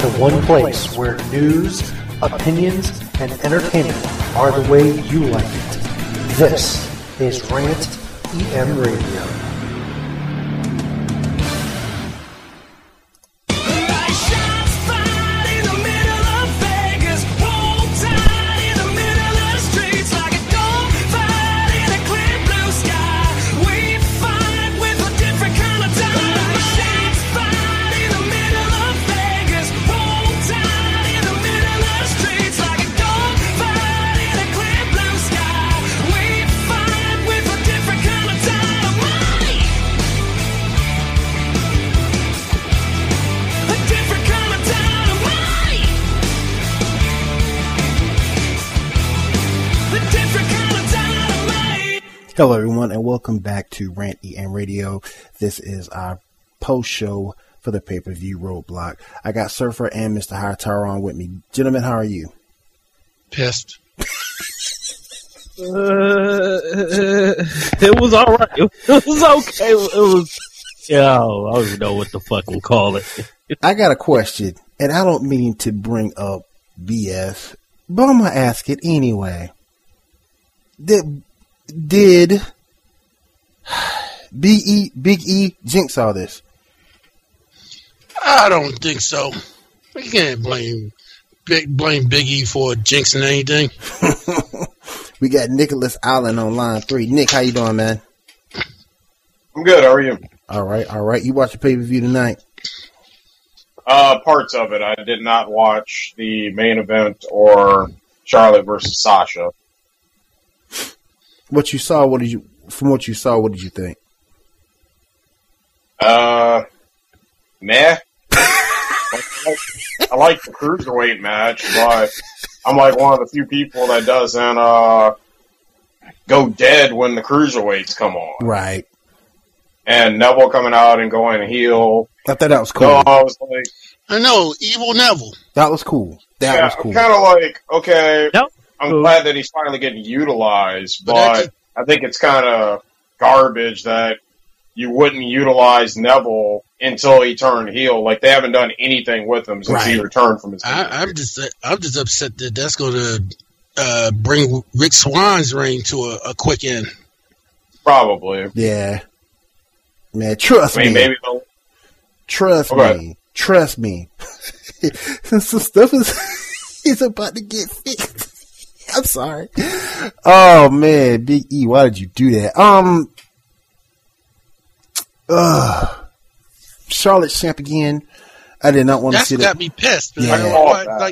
to one place where news, opinions, and entertainment are the way you like it. This is Rant EM Radio. Hello, everyone, and welcome back to Rant EM Radio. This is our post show for the pay-per-view Roadblock. I got Surfer and Mr. Hightower on with me. Gentlemen, how are you? Pissed. It was all right. It was okay. It was, yeah, I don't even know what to fucking call it. I got a question, and I don't mean to bring up BS, but I'm going to ask it anyway. Did Big E jinx all this? I don't think so. You can't blame Big E for jinxing anything. We got Nicholas Allen on line 3. Nick, how you doing, man? I'm good. How are you? All right. You watched the pay-per-view tonight? Parts of it. I did not watch the main event or Charlotte versus Sasha. What you saw, what did you think? Meh. I like the cruiserweight match, but I'm like one of the few people that doesn't go dead when the cruiserweights come on. Right. And Neville coming out and going heel. I thought that was cool. So I was like, I know, evil Neville. That was cool. That was cool. I'm kind of like, okay. Yep. I'm glad that he's finally getting utilized, but I think it's kind of garbage that you wouldn't utilize Neville until he turned heel. Like, they haven't done anything with him since he returned from his I'm just upset that that's going to bring Rick Swan's reign to a quick end. Probably. Yeah. Man, trust me. Maybe Trust me. Some stuff is about to get fixed. I'm sorry. Oh man, Big E, why did you do that? Charlotte champ again. I did not want to see that. That's got me pissed. Yeah.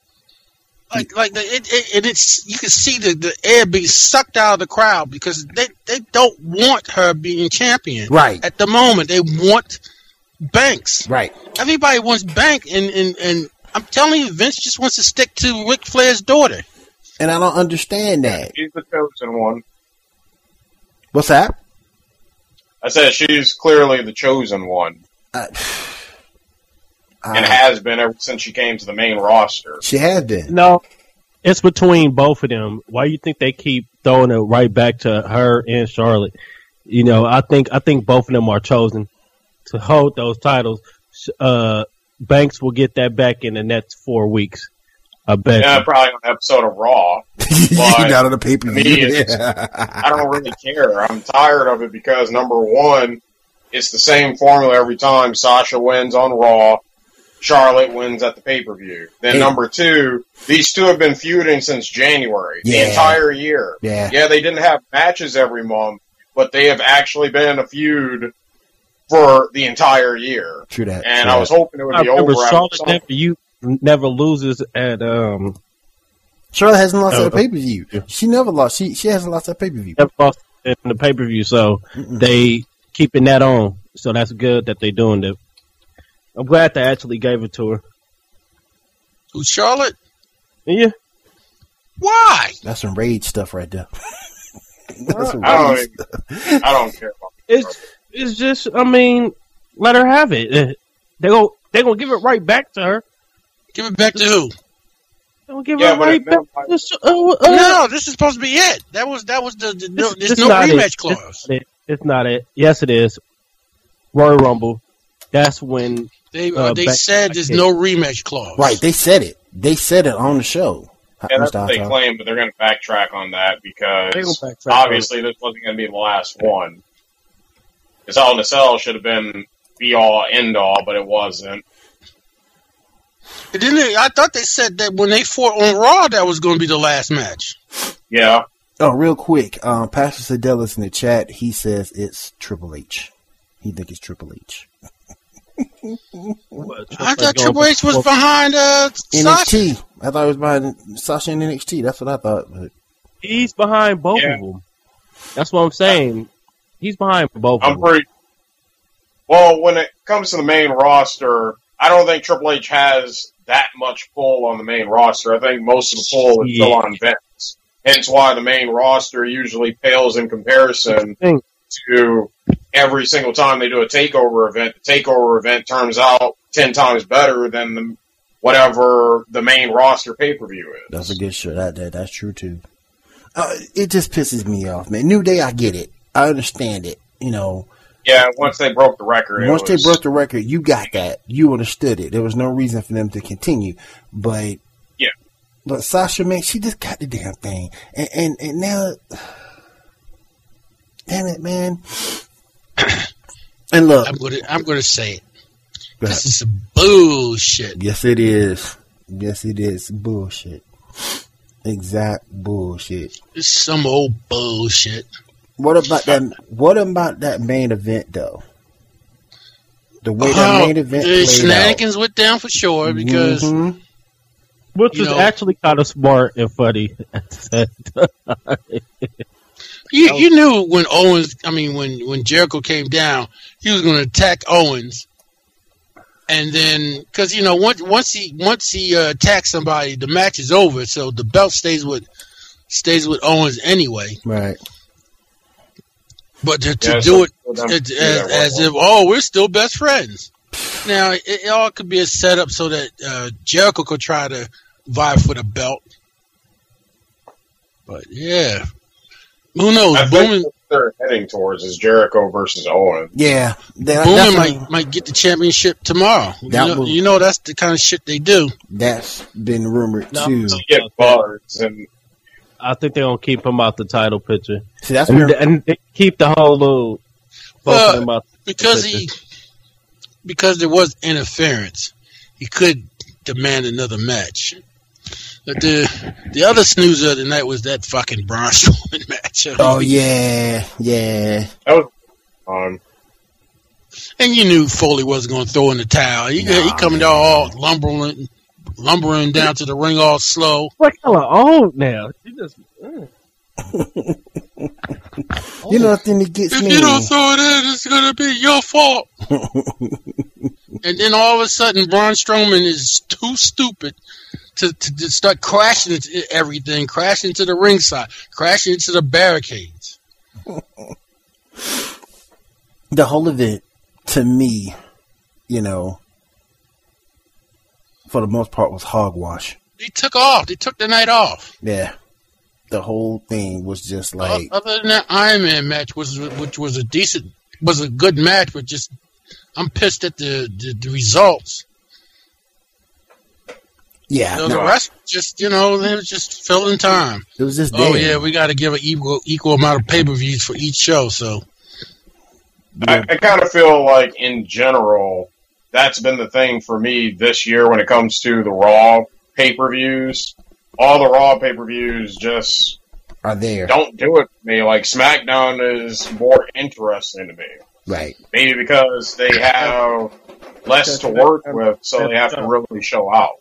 It's you can see the air being sucked out of the crowd because they don't want her being champion. Right. At the moment, they want Banks. Right. Everybody wants Banks, and I'm telling you, Vince just wants to stick to Ric Flair's daughter. And I don't understand that. she's the chosen one. What's that? I said she's clearly the chosen one. And has been ever since she came to the main roster. She has been. No, it's between both of them. Why you think they keep throwing it right back to her and Charlotte? You know, I think both of them are chosen to hold those titles. Banks will get that back in the next 4 weeks. I bet. Yeah, probably on an episode of Raw. But not on the pay-per-view. I don't really care. I'm tired of it because, number one, it's the same formula every time. Sasha wins on Raw. Charlotte wins at the pay-per-view. Then number two, these two have been feuding since January. The entire year. Yeah, they didn't have matches every month, but they have actually been in a feud for the entire year. True that. And I was hoping it would be over. Charlotte never loses at Charlotte hasn't lost at a pay-per-view. She never lost. She hasn't lost at pay-per-view. Never lost in the pay-per-view, so they keeping that on. So that's good that they're doing that. I'm glad they actually gave it to her. Who's Charlotte? Yeah. Why? That's some rage stuff right there. I don't care about it. It's just, I mean, let her have it. They're gonna give it right back to her. Give it back to who? They'll give it right back. No, this is supposed to be it. That was there's no rematch clause. It's not it. Yes, it is. Royal Rumble. that's when They back- said there's no rematch clause. Right, they said it. They said it on the show. Yeah, that's Mr. what they Hightower. claim, but they're going to backtrack on that They because gonna backtrack obviously this wasn't going to be the last one. Because Hell in a Cell should have been be all end all, but it wasn't. I thought they said that when they fought on Raw, that was going to be the last match. Yeah, Oh, real quick, Pastor Sedelis in the chat, he says it's Triple H. He think it's Triple H. I thought Triple H was behind Sasha. NXT. I thought it was behind Sasha in NXT. That's what I thought. But He's behind both of them. That's what I'm saying. He's behind both of I'm them. pretty. Well, when it comes to the main roster, I don't think Triple H has that much pull on the main roster. I think most of the pull is still on Vince. Hence why the main roster usually pales in comparison to every single time they do a takeover event. The takeover event turns out 10 times better than whatever the main roster pay-per-view is. that's a good show. That's true too. It just pisses me off, man. New Day, I get it. I understand it. You know, Yeah, once they broke the record. once they broke the record, you got that. You understood it. There was no reason for them to continue. But Yeah. But Sasha, man, she just got the damn thing, and now, damn it, man. And look, I'm gonna say it. go ahead. This is some bullshit. Yes, it is. Yes, it is bullshit. Exact bullshit. This is some old bullshit. What about that? What about that main event though? The way that main event the played shenanigans went down for sure out. because Mhm. Which You is know- actually kind of smart and funny at the same time. you knew when Jericho came down, he was going to attack Owens, and then because once he attacks somebody, the match is over, so the belt stays with Owens anyway. Right. But to Yeah, do it for them to do that as one. if we're still best friends. Now it all could be a setup so that Jericho could try to vie for the belt. But yeah, who knows? I think Bowman what they're heading towards is Jericho versus Owens. Yeah. might get the championship tomorrow. That You know that's the kind of shit they do. That's been rumored No. too. To get buzz and I think they're gonna keep him out the title picture, See, that's and, been, and they keep the whole little both of them out the picture. Because there was interference, he could demand another match. But the other snoozer of the night was that fucking Braun Strowman match. Oh yeah. that was And you knew Foley wasn't going to throw in the towel. He coming down all lumbering down to the ring all slow. What hella old now? She just You know the thing that gets If me. you don't throw it in, it's going to be your fault. And then all of a sudden, Braun Strowman is too stupid to start crashing into everything, crashing into the ringside, crashing into the barricades. The whole event, to me, for the most part, was hogwash. They took off. They took the night off. Yeah. The whole thing was just like, Other than that Iron Man match, which was a good match, but just I'm pissed at the results. yeah, The no, rest just they were just filling time. it was just Oh there. yeah, we got to give an equal amount of pay-per-views for each show. So I kind of feel like, in general, that's been the thing for me this year when it comes to the Raw pay-per-views. All the Raw pay-per-views just Are there. don't do it for me. Like, SmackDown is more interesting to me. Right. Maybe because they have less to work with, so they have to really show out.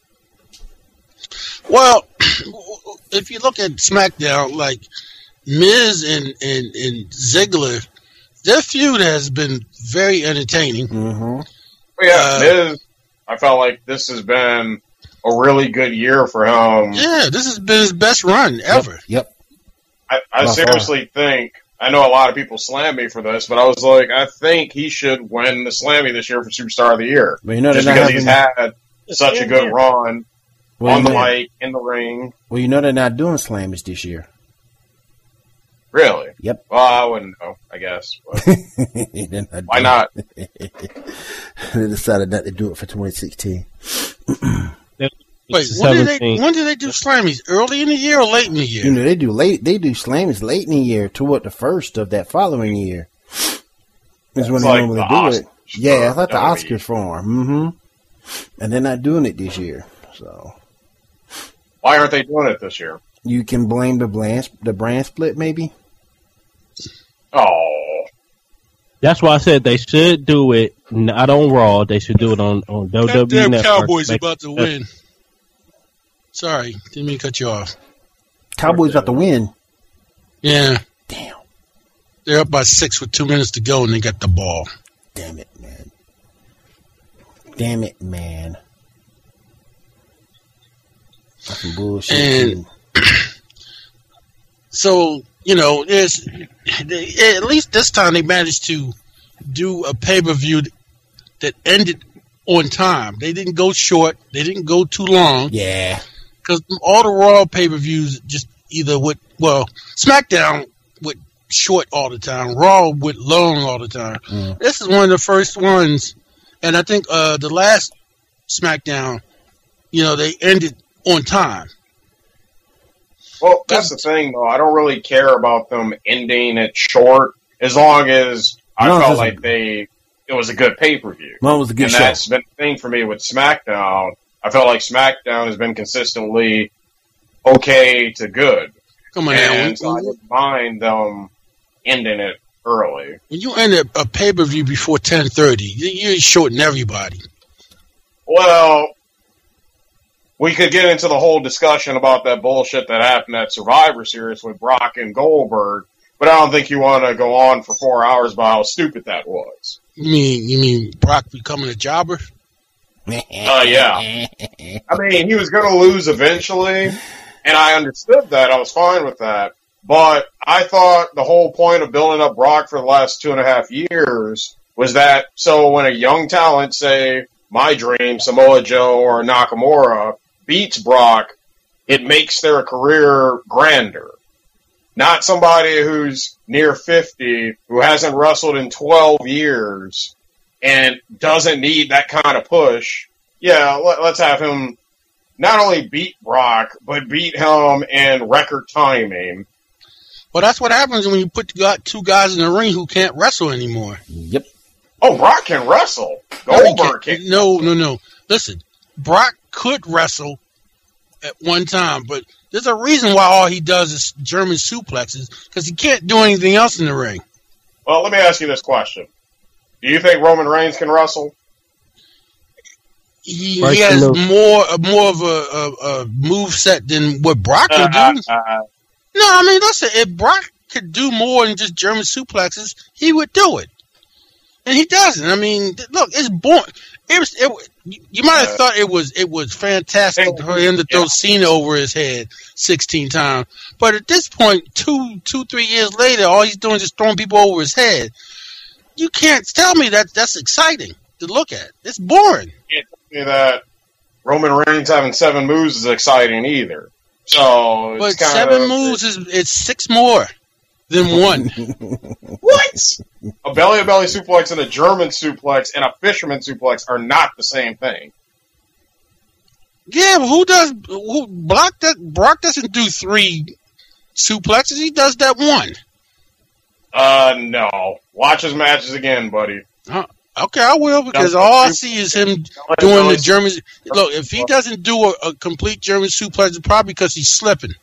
well, if you look at SmackDown, like Miz and Ziggler, their feud has been very entertaining. Mm-hmm. But yeah, Miz, I felt like this has been a really good year for him. Yeah, this has been his best run ever. Yep. I By seriously think, I know a lot of people slam me for this, but I was like, I think he should win the Slammy this year for Superstar of the Year. But you know Just they're because not he's having, had such a good run well, on you the know- mic, in the ring. well, you know they're not doing Slammers this year. Really? Yep. Well, I wouldn't know, I guess. But why not? They decided not to do it for 2016. Wait, when did they do Slammies? Early in the year or late in the year? You know, they do Slammies late in the year toward the first of that following year. Is when they like normally the do Oscars it. Yeah, I thought the WWE. Oscars for them. Mm-hmm. And they're not doing it this year. So Why aren't they doing it this year? you can blame the brand split, maybe? Oh. That's why I said they should do it not on Raw. They should do it on WWE Goddamn Network. Cowboys about to win. Sorry, didn't mean to cut you off. Cowboys about to win. Yeah, Damn. they're up by 6 with 2 minutes to go, and they got the ball. Damn it, man. Damn it, man. Fucking bullshit. And- too. So, you know, at least this time they managed to do a pay-per-view that ended on time. They didn't go short. They didn't go too long. Yeah. Because all the Raw pay-per-views just either SmackDown went short all the time. Raw went long all the time. Mm. This is one of the first ones, and I think the last SmackDown, you know, they ended on time. Well, that's the thing, though. I don't really care about them ending it short as long as I felt like it was a good pay-per-view. Well, it was a good and show. that's been the thing for me with SmackDown. I felt like SmackDown has been consistently okay to good. Come on And now. so I didn't mind them ending it early. When you end a pay-per-view before 10:30, you're shorting everybody. Well, we could get into the whole discussion about that bullshit that happened at Survivor Series with Brock and Goldberg, but I don't think you want to go on for 4 hours about how stupid that was. You mean Brock becoming a jobber? Yeah. I mean, he was going to lose eventually, and I understood that. I was fine with that. But I thought the whole point of building up Brock for the last 2.5 years was that so when a young talent, say, my dream, Samoa Joe or Nakamura, beats Brock, it makes their career grander. Not somebody who's near 50, who hasn't wrestled in 12 years, and doesn't need that kind of push. Yeah, let's have him not only beat Brock, but beat him in record timing. Well, that's what happens when you put two guys in the ring who can't wrestle anymore. Yep. Oh, Brock can wrestle. Goldberg can. No. Listen, Brock could wrestle at one time, but there's a reason why all he does is German suplexes, because he can't do anything else in the ring. Well, let me ask you this question. Do you think Roman Reigns can wrestle? He has more of a move set than what Brock can do. No, I mean, listen, if Brock could do more than just German suplexes, he would do it. And he doesn't. I mean, look, it's boring. You might have thought it was fantastic for him to throw Cena over his head 16 times. But at this point, 3 years later, all he's doing is just throwing people over his head. You can't tell me that's exciting to look at. It's boring. You can't tell me that Roman Reigns having 7 moves is exciting either. So, but 7 moves is 6 more than 1. What? A belly-to-belly suplex and a German suplex and a fisherman suplex are not the same thing. Yeah, but Brock doesn't do 3 suplexes. He does that 1. No. Watch his matches again, buddy. Okay, I will, because all I see is him doing the German. Look, if he doesn't do a complete German suplex, it's probably because he's slipping.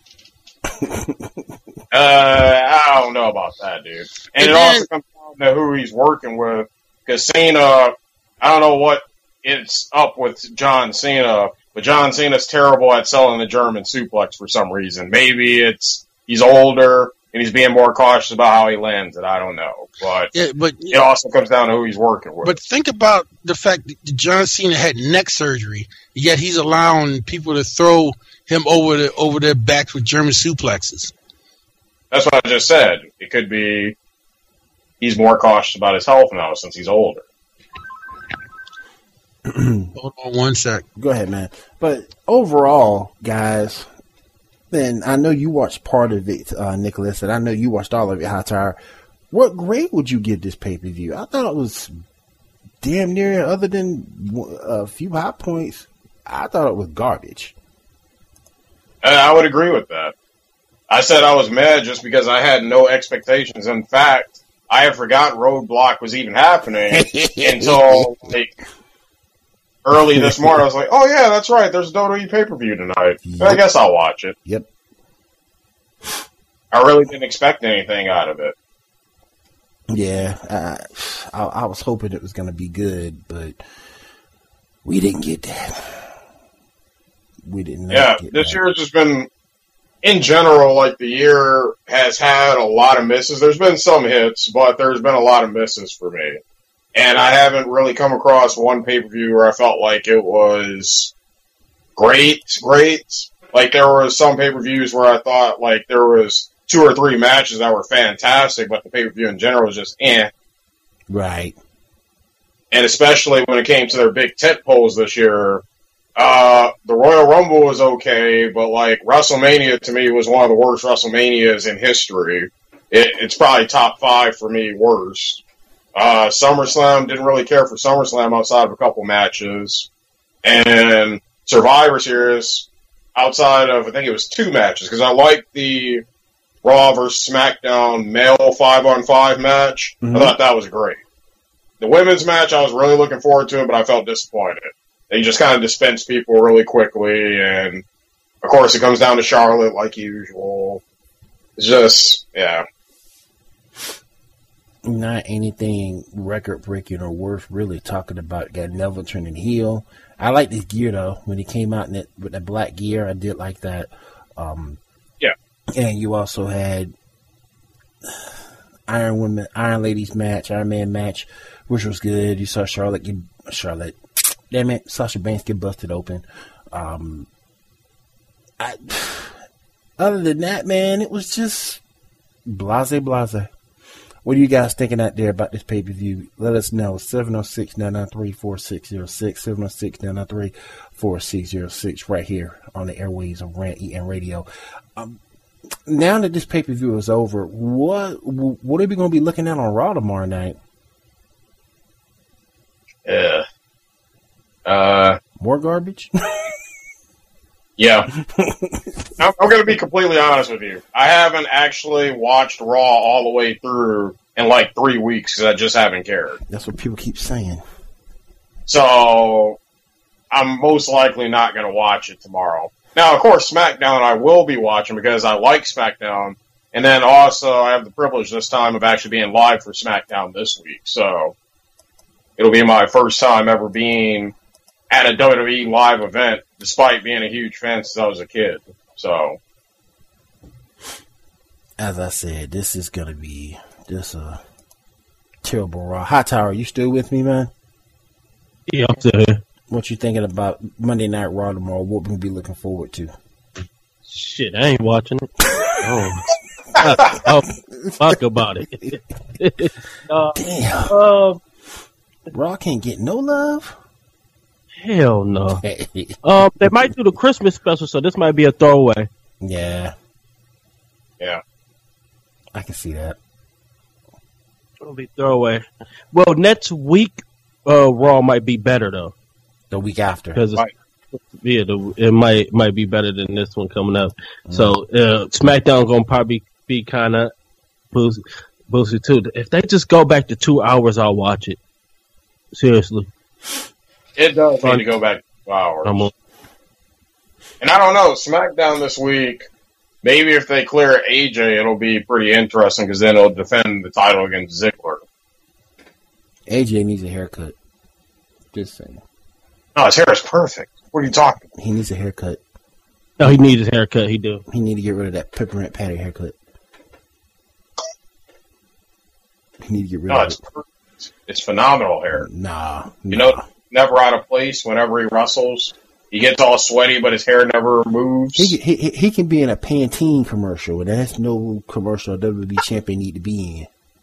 I don't know about that, dude. And it also comes down to who he's working with. Because Cena, I don't know what it's up with John Cena, but John Cena's terrible at selling the German suplex for some reason. Maybe he's older and he's being more cautious about how he lands it. I don't know. But it also comes down to who he's working with. But think about the fact that John Cena had neck surgery, yet he's allowing people to throw him over their backs with German suplexes. That's what I just said. It could be he's more cautious about his health now since he's older. Hold on one sec. Go ahead, man. But overall, guys, Then I know you watched part of it, Nicholas, and I know you watched all of it, High Tower. What grade would you give this pay-per-view? I thought it was damn near, other than a few high points, I thought it was garbage. I would agree with that. I said I was mad just because I had no expectations. In fact, I had forgotten Roadblock was even happening until early this morning. I was like, oh yeah, that's right, there's a WWE pay-per-view tonight. Yep. I guess I'll watch it. Yep. I really didn't expect anything out of it. Yeah, I was hoping it was going to be good, but we didn't get that. We didn't. Yeah, this year has just been, in general, like the year has had a lot of misses. There's been some hits, but there's been a lot of misses for me. And I haven't really come across one pay-per-view where I felt like it was great. Like there were some pay-per-views where I thought like there was 2 or 3 matches that were fantastic, but the pay-per-view in general was just eh. Right. And especially when it came to their big tent poles this year, the Royal Rumble was okay, but like WrestleMania to me was one of the worst WrestleManias in history. It's probably top 5 for me worst. SummerSlam, didn't really care for SummerSlam outside of a couple matches. And Survivor Series, outside of, I think it was 2 matches, because I liked the Raw versus SmackDown male 5-on-5 match. Mm-hmm. I thought that was great. The women's match, I was really looking forward to it, but I felt disappointed. They just kind of dispensed people really quickly, and of course it comes down to Charlotte like usual. It's just, yeah. Not anything record-breaking or worth really talking about. Got Neville turning heel. I like this gear, though. When he came out with the black gear, I did like that. Yeah. And you also had Iron Ladies match, Iron Man match, which was good. You saw Sasha Banks get busted open. Other than that, man, it was just blase. What are you guys thinking out there about this pay-per-view? Let us know. 706-993-4606, 706-993-4606, right here on the airwaves of Rant EN Radio. Now that this pay-per-view is over, what are we going to be looking at on Raw tomorrow night? Yeah. More garbage? Yeah. I'm going to be completely honest with you. I haven't actually watched Raw all the way through in like 3 weeks because I just haven't cared. That's what people keep saying. So I'm most likely not going to watch it tomorrow. Now, of course, SmackDown I will be watching because I like SmackDown. And then also I have the privilege this time of actually being live for SmackDown this week. So it'll be my first time ever being at a WWE live event, despite being a huge fan since I was a kid. So, as I said, this is going to be just a terrible Raw. High Tower, you still with me, man? Yeah, I'm still here. What you thinking about Monday Night Raw tomorrow? What we be looking forward to? Shit, I ain't watching it. Fuck about it. Damn. Raw can't get no love? Hell no. They might do the Christmas special, so this might be a throwaway. Yeah. Yeah. I can see that. It'll be throwaway. Well, next week, Raw might be better though. The week after, because it might be better than this one coming up. Mm. So SmackDown gonna probably be kind of boosted too. If they just go back to 2 hours, I'll watch it. Seriously. It does need to go back to 2 hours. And I don't know, SmackDown this week, maybe if they clear AJ, it'll be pretty interesting because then it'll defend the title against Ziggler. AJ needs a haircut. Just saying. No, his hair is perfect. What are you talking about? He needs a haircut. No, he needs his haircut. He do. He need to get rid of that peppermint patty haircut. He need to get rid of it. It's phenomenal hair. Nah. You know, never out of place whenever he wrestles. He gets all sweaty, but his hair never moves. He can be in a Pantene commercial, and that's no commercial a WWE champion need to be in.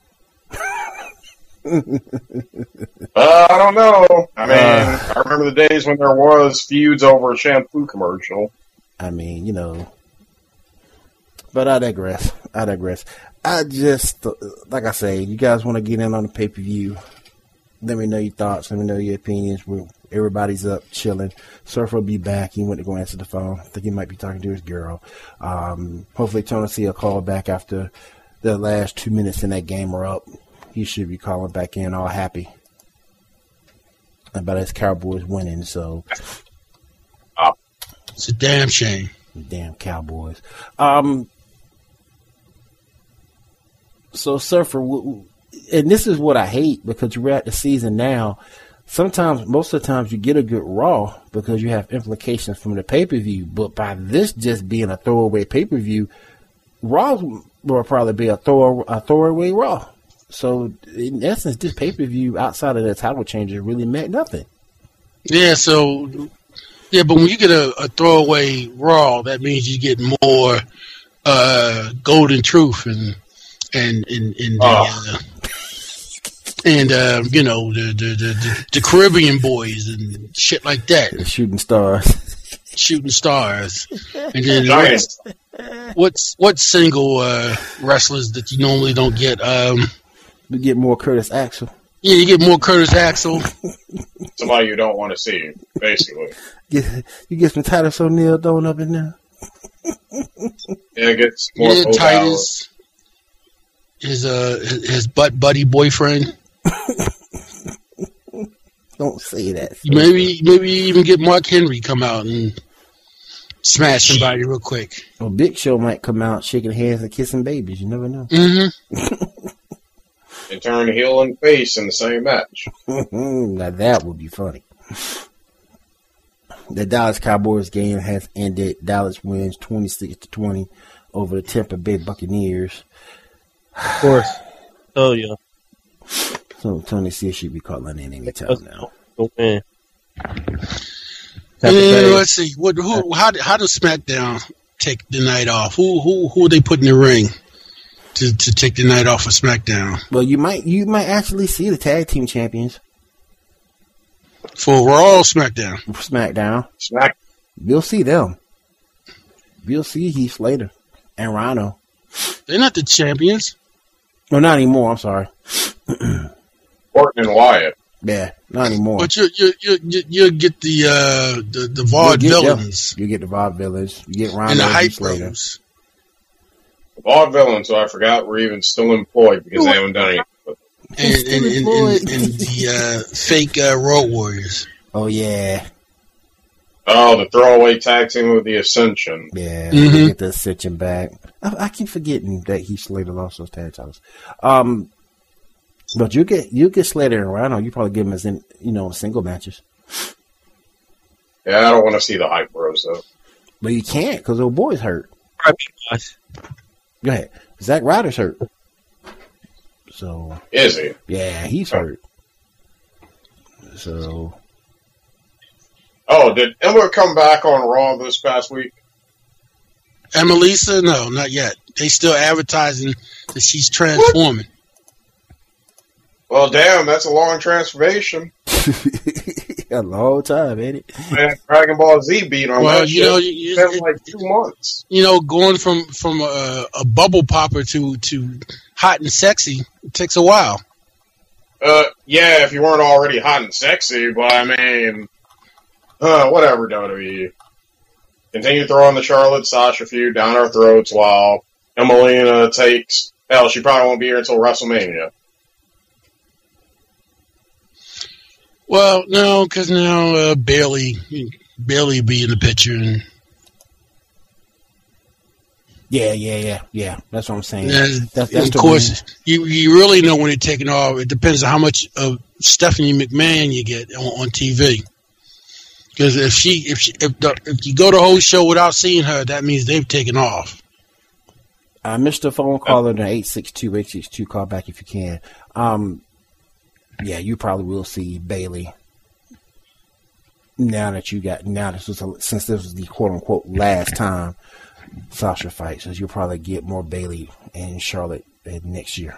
I don't know. I mean, I remember the days when there was feuds over a shampoo commercial. I mean, you know, But I digress. I just, like I say, you guys want to get in on the pay-per-view, let me know your thoughts. Let me know your opinions. Everybody's up, chilling. Surfer will be back. He went to go answer the phone. I think he might be talking to his girl. Hopefully Tony C will call back after the last 2 minutes in that game are up. He should be calling back in all happy about his Cowboys winning. So it's a damn shame. Damn Cowboys. So Surfer, and this is what I hate because you're at the season now. Sometimes, most of the times, you get a good Raw because you have implications from the pay-per-view. But by this just being a throwaway pay-per-view, Raw will probably be a throwaway Raw. So, in essence, this pay-per-view outside of the title changes really meant nothing. Yeah, but when you get a throwaway Raw, that means you get more golden truth and the Caribbean boys and shit like that. The shooting stars. And then what single wrestlers that you normally don't get? You get more Curtis Axel. Yeah, you get more Curtis Axel. Somebody you don't want to see, basically. You get some Titus O'Neil thrown up in there. Yeah, get more Titus. His butt buddy boyfriend. Don't say that. Maybe even get Mark Henry come out and smash somebody real quick. Well, Big Show might come out shaking hands and kissing babies. You never know. Mm-hmm. And turn heel and face in the same match. Now that would be funny. The Dallas Cowboys game has ended. Dallas wins 26-20 over the Tampa Bay Buccaneers. Of course. Oh, yeah. So Tony C should be calling in anytime now. Okay. Let's see. How does SmackDown take the night off? Who are they putting in the ring to take the night off of SmackDown? Well, you might actually see the tag team champions for Raw or SmackDown. SmackDown. You'll see them. You'll see Heath Slater and Rhino. They're not the champions. No, not anymore. I'm sorry. Orton and Wyatt. Yeah, not anymore. But you'll get the Vaudevillains. You get the Vaudevillains. You get Rhino and the Hype Slater. Bros. The Vaudevillains, so I forgot we're even still employed because they haven't done anything. And the fake Road Warriors. Oh, yeah. Oh, the throwaway tag team with the Ascension. Yeah, you get the Ascension back. I keep forgetting that Heath Slater lost those tag titles. But you get Slater and Rhino. You probably give them as in single matches. Yeah, I don't want to see the Hype Bros though. But you can't because old boy's hurt. Go ahead. Zack Ryder's hurt. So is he? Yeah, he's hurt. So. Oh, did Emma come back on Raw this past week? Emelisa? No, not yet. They still advertising that she's transforming. What? Well, damn, that's a long transformation. A long time, ain't it? Man, Dragon Ball Z beat on that shit. It's been like 2 months. Going from a bubble popper to hot and sexy, it takes a while. Yeah, if you weren't already hot and sexy, but I mean, whatever, WWE. Continue throwing the Charlotte-Sasha feud down our throats while Emelina takes... Hell, she probably won't be here until WrestleMania. Well, no, because now Bayley be in the picture. And Yeah. That's what I'm saying. That's of course, you really know when they're taking off. It depends on how much of Stephanie McMahon you get on TV. Because if you go the whole show without seeing her, that means they've taken off. I missed the phone caller in 862 call back if you can. Yeah, you probably will see Bayley. Since this was the quote unquote last time Sasha fights, so you'll probably get more Bayley and Charlotte next year.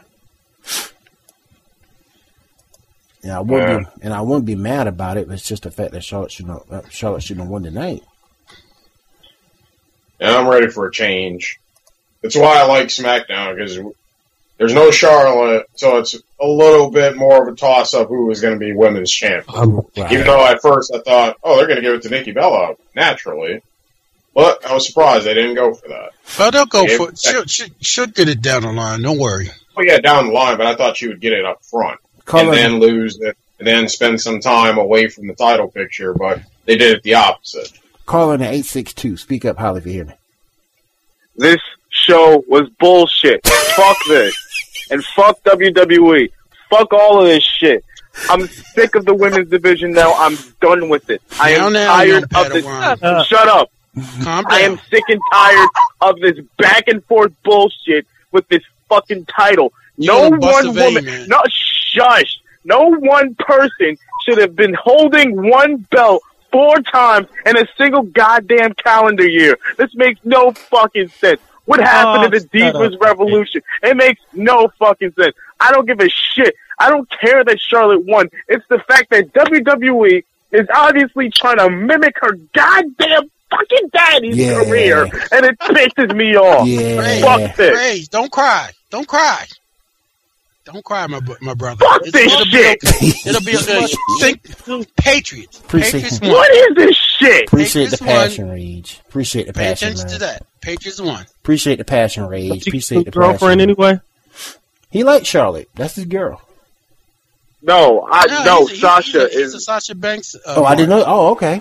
And I wouldn't be mad about it. It's just the fact that Charlotte shouldn't have won tonight. Yeah, I'm ready for a change. That's why I like SmackDown, because there's no Charlotte, so it's a little bit more of a toss-up who was going to be women's champion. Right. Even though at first I thought, oh, they're going to give it to Nikki Bella, naturally. But I was surprised they didn't go for that. Well, they'll go for it. She'll get it down the line. Don't worry. Well, yeah, down the line, but I thought she would get it up front. Colin, and then lose it, and then spend some time away from the title picture, but they did it the opposite. Calling at 862. Speak up, Holly, if you hear me. This show was bullshit. Fuck this. And fuck WWE. Fuck all of this shit. I'm sick of the women's division now. I'm done with it. I am tired of this. Shut up. Calm down. I am sick and tired of this back and forth bullshit with this fucking title. No one woman. No, shush. No one person should have been holding one belt 4 times in a single goddamn calendar year. This makes no fucking sense. What happened to the Divas Revolution? It makes no fucking sense. I don't give a shit. I don't care that Charlotte won. It's the fact that WWE is obviously trying to mimic her goddamn fucking daddy's career, and it pisses me off. Yeah. Fuck this. Ray, don't cry. Don't cry. Don't cry, my brother. Fuck this shit. It'll be think Patriots. Patriots won. What is this shit? Appreciate the passion, Rage. Appreciate the Pay passion, attention to that. Patriots won. Appreciate the passion, Rage. Appreciate the girlfriend passion. anyway. He likes Charlotte. That's his girl. No, Sasha he's is. a Sasha Banks. I didn't know. Oh, okay.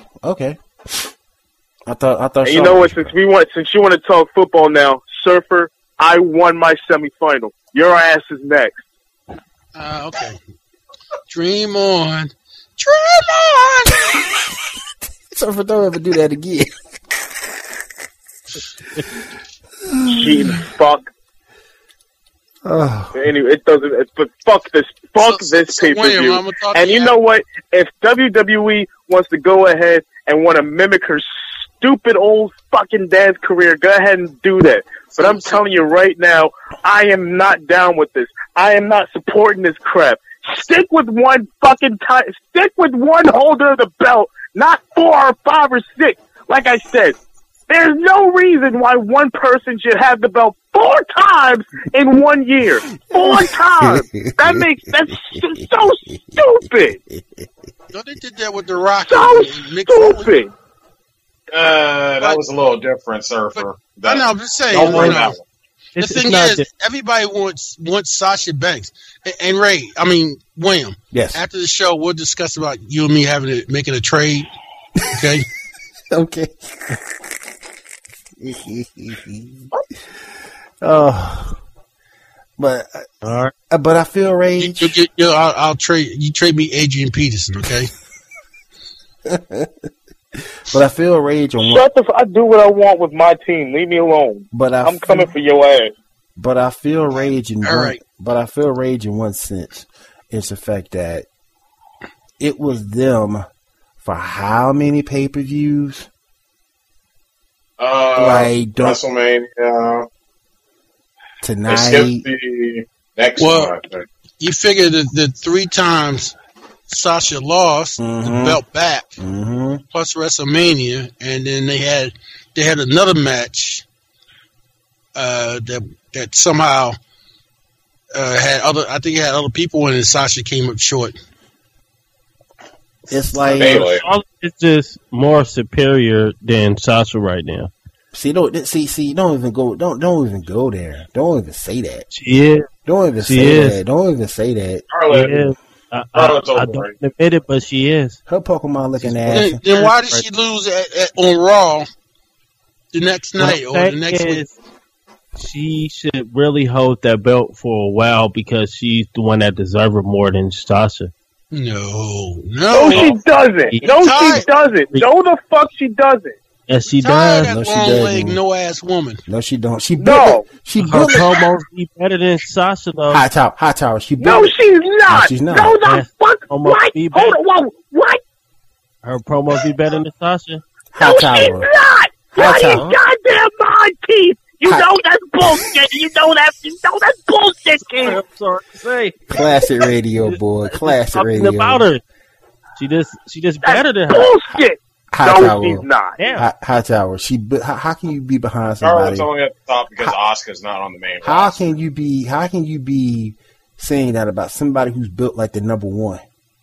I thought. You know what? Since you want to talk football now, Surfer, I won my semifinal. Your ass is next. Okay. Dream on. Dream on! Surfer, don't ever do that again. Cheating fuck. Oh. Anyway, it doesn't. But fuck this. Fuck this pay-per-view. And you know what? If WWE wants to go ahead and want to mimic her stupid old fucking dad's career, go ahead and do that. But I'm telling you right now, I am not down with this. I am not supporting this crap. Stick with one fucking time. Stick with one holder of the belt, not 4 or 5 or 6. Like I said, there's no reason why one person should have the belt 4 times in 1 year. 4 times. That's so stupid. No, they did that with The Rock. So stupid. That was a little different, Surfer. I know, I'm just saying. Don't worry about it. The thing is, everybody wants Sasha Banks. And Ray, William. Yes. After the show, we'll discuss about you and me making a trade. Okay? Okay. Oh. But I feel Rage. I'll trade. You trade me Adrian Peterson, okay? But I feel Rage on one. I do what I want with my team. Leave me alone. But I'm coming for your ass. But I feel Rage in right. But I feel Rage in one sense. It's the fact that it was them for how many pay-per-views? WrestleMania. Tonight. They skipped the next one, I think. You figure that the 3 times Sasha lost the belt back, plus WrestleMania, and then they had another match that somehow had other. I think it had other people in it. And Sasha came up short. It's like it's just more superior than Sasha right now. See, don't even go. Don't even go there. Don't even say that. She is. Don't even say that. Don't even say that. Charlotte. I don't admit it, but she is. Her Pokemon looking ass. Then why did she lose on Raw the next night or the next week? She should really hold that belt for a while because she's the one that deserves it more than Sasha. No, she doesn't. No, she doesn't. No, the fuck she doesn't. Yes, she does. No, she doesn't. No ass woman. No, she don't. Her promos be better than Sasha though. High tower. She's not. No, she's not. No, the fuck. What? Hold on. What? Her promos be better than Sasha. No, she's not. What is goddamn mind, Keith? You know that's bullshit. You know that's bullshit, Keith. I'm sorry to say. Classic radio, boy. Classic radio. About her. She just better than her. Bullshit. No, she's not. Yeah. Hightower. How can you be behind Charlotte's somebody? only at the top because Asuka's not on the main How roster. can you be saying that about somebody who's built like the number one?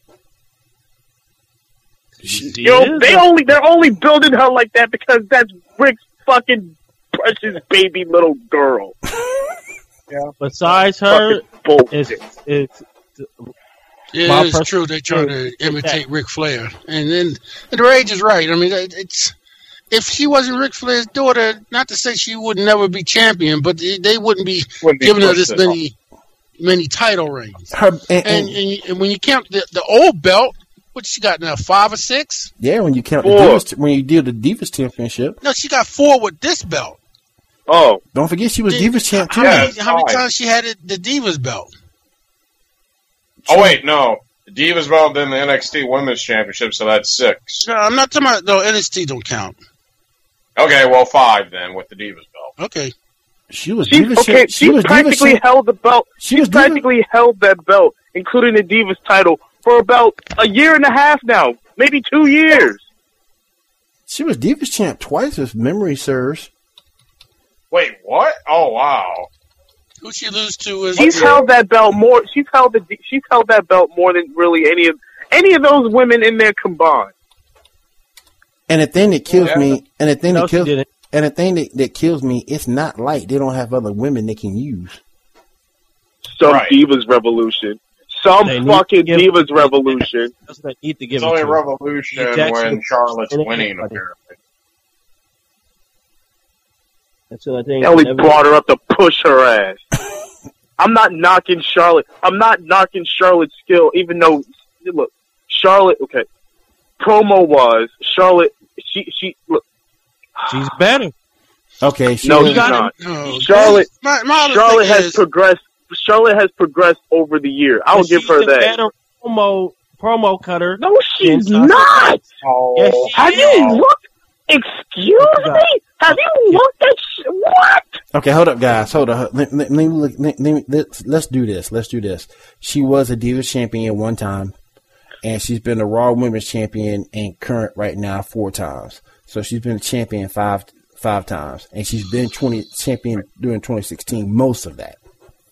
They're only building her like that because that's Rick's fucking precious baby little girl. Yeah. Besides her, it's yeah, it's true. They're trying to imitate Ric Flair, and Rage is right. I mean, it's if she wasn't Ric Flair's daughter, not to say she would never be champion, but they wouldn't be giving her this many title reigns. And when you count the old belt, what she got now, 5 or 6? Yeah, when you count the Divas, when you deal the Divas Championship. No, she got 4 with this belt. Oh, don't forget she was Divas champ too. How many times she had the Divas belt? Oh wait, no, the Divas belt, then the NXT Women's Championship, so that's 6. No, I'm not talking about. No, NXT don't count. Okay, well 5 then with the Divas belt. Okay. She practically held the belt. She's practically held that belt, including the Divas title, for about a year and a half now, maybe 2 years. She was Divas champ twice, if memory serves. Wait, what? Oh wow. Who she lose to? She's held that belt more. She's held that belt more than really any of those women in there combined. And the thing that kills me, and the thing that kills me, it's not like they don't have other women they can use. Some Divas Revolution. Fucking Divas Revolution. It's only a revolution when Charlotte's winning, apparently. They only brought her up to push her ass. I'm not knocking Charlotte. I'm not knocking Charlotte's skill, even though, look, Charlotte, okay, promo-wise, Charlotte, she look. She's better. Okay, she's not. No, Charlotte has progressed. Charlotte has progressed over the year. I will give her that. Better promo cutter. No, she's not. Oh, yes, have you looked? Excuse me? Have you looked at what? Okay, hold up, guys. Hold up. Let's do this. She was a Divas champion one time, and she's been a Raw Women's champion and current right now 4 times. So she's been a champion five times, and she's been champion during 2016. Most of that.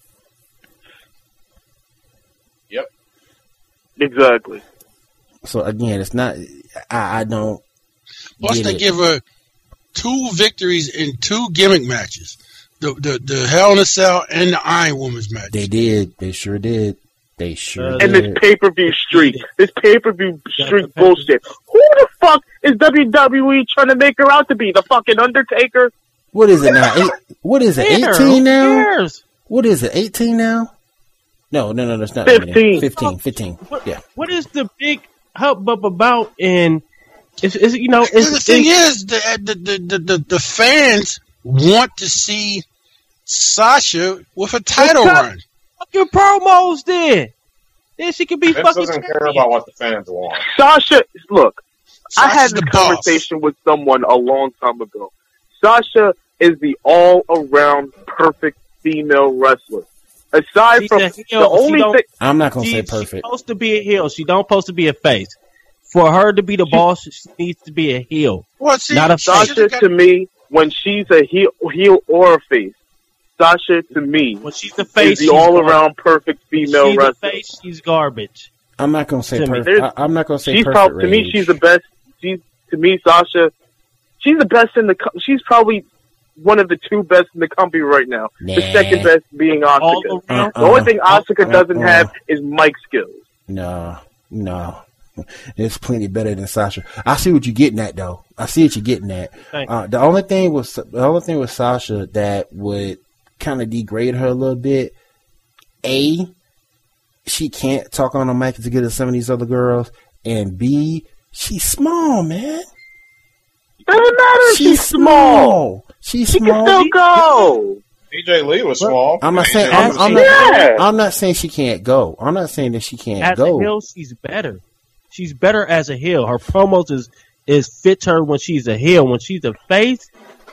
Yep. Exactly. So again, it's not. I don't. Plus, they give her 2 victories in 2 gimmick matches: the Hell in a Cell and the Iron Woman's match. They did. They sure did. They sure did. And this pay-per-view streak. This pay-per-view streak bullshit. Who the fuck is WWE trying to make her out to be? The fucking Undertaker? What is it now? What is it? 18 now? What is it? 18 now? No, that's not 15. 15. Yeah. What is the big hubbub about? And the thing is, the fans want to see Sasha with a title run. Fucking promos then she could be Vince fucking doesn't care about what the fans want. Sasha, look, I had the this conversation with someone a long time ago. Sasha is the all-around perfect female wrestler. Aside from the only thing, I'm not gonna say perfect. She's supposed to be a heel. She don't supposed to be a face. For her to be the boss, she needs to be a heel. Well, see, not a Sasha to me, when she's a heel or a face, Sasha to me, when she's the face, is the all-around perfect female wrestler. She's the face, she's garbage. I'm not gonna say perfect. I'm not gonna say she's perfect. To me, she's the best. To me, Sasha, she's the best in the. She's probably one of the 2 best in the company right now. Nah. The second best being Asuka. The only thing Asuka doesn't have is mic skills. No. It's plenty better than Sasha. I see what you're getting at, though. I see what you're getting at. The only thing with Sasha that would kind of degrade her a little bit. A, she can't talk on the mic as good as some of these other girls, and B, she's small, man. Doesn't matter if she's small. She can still go. AJ Lee was small. I'm not saying. I'm not saying she can't go. I'm not saying that she can't go. As a heel, she's better. She's better as a heel. Her promos is fits her when she's a heel. When she's a face,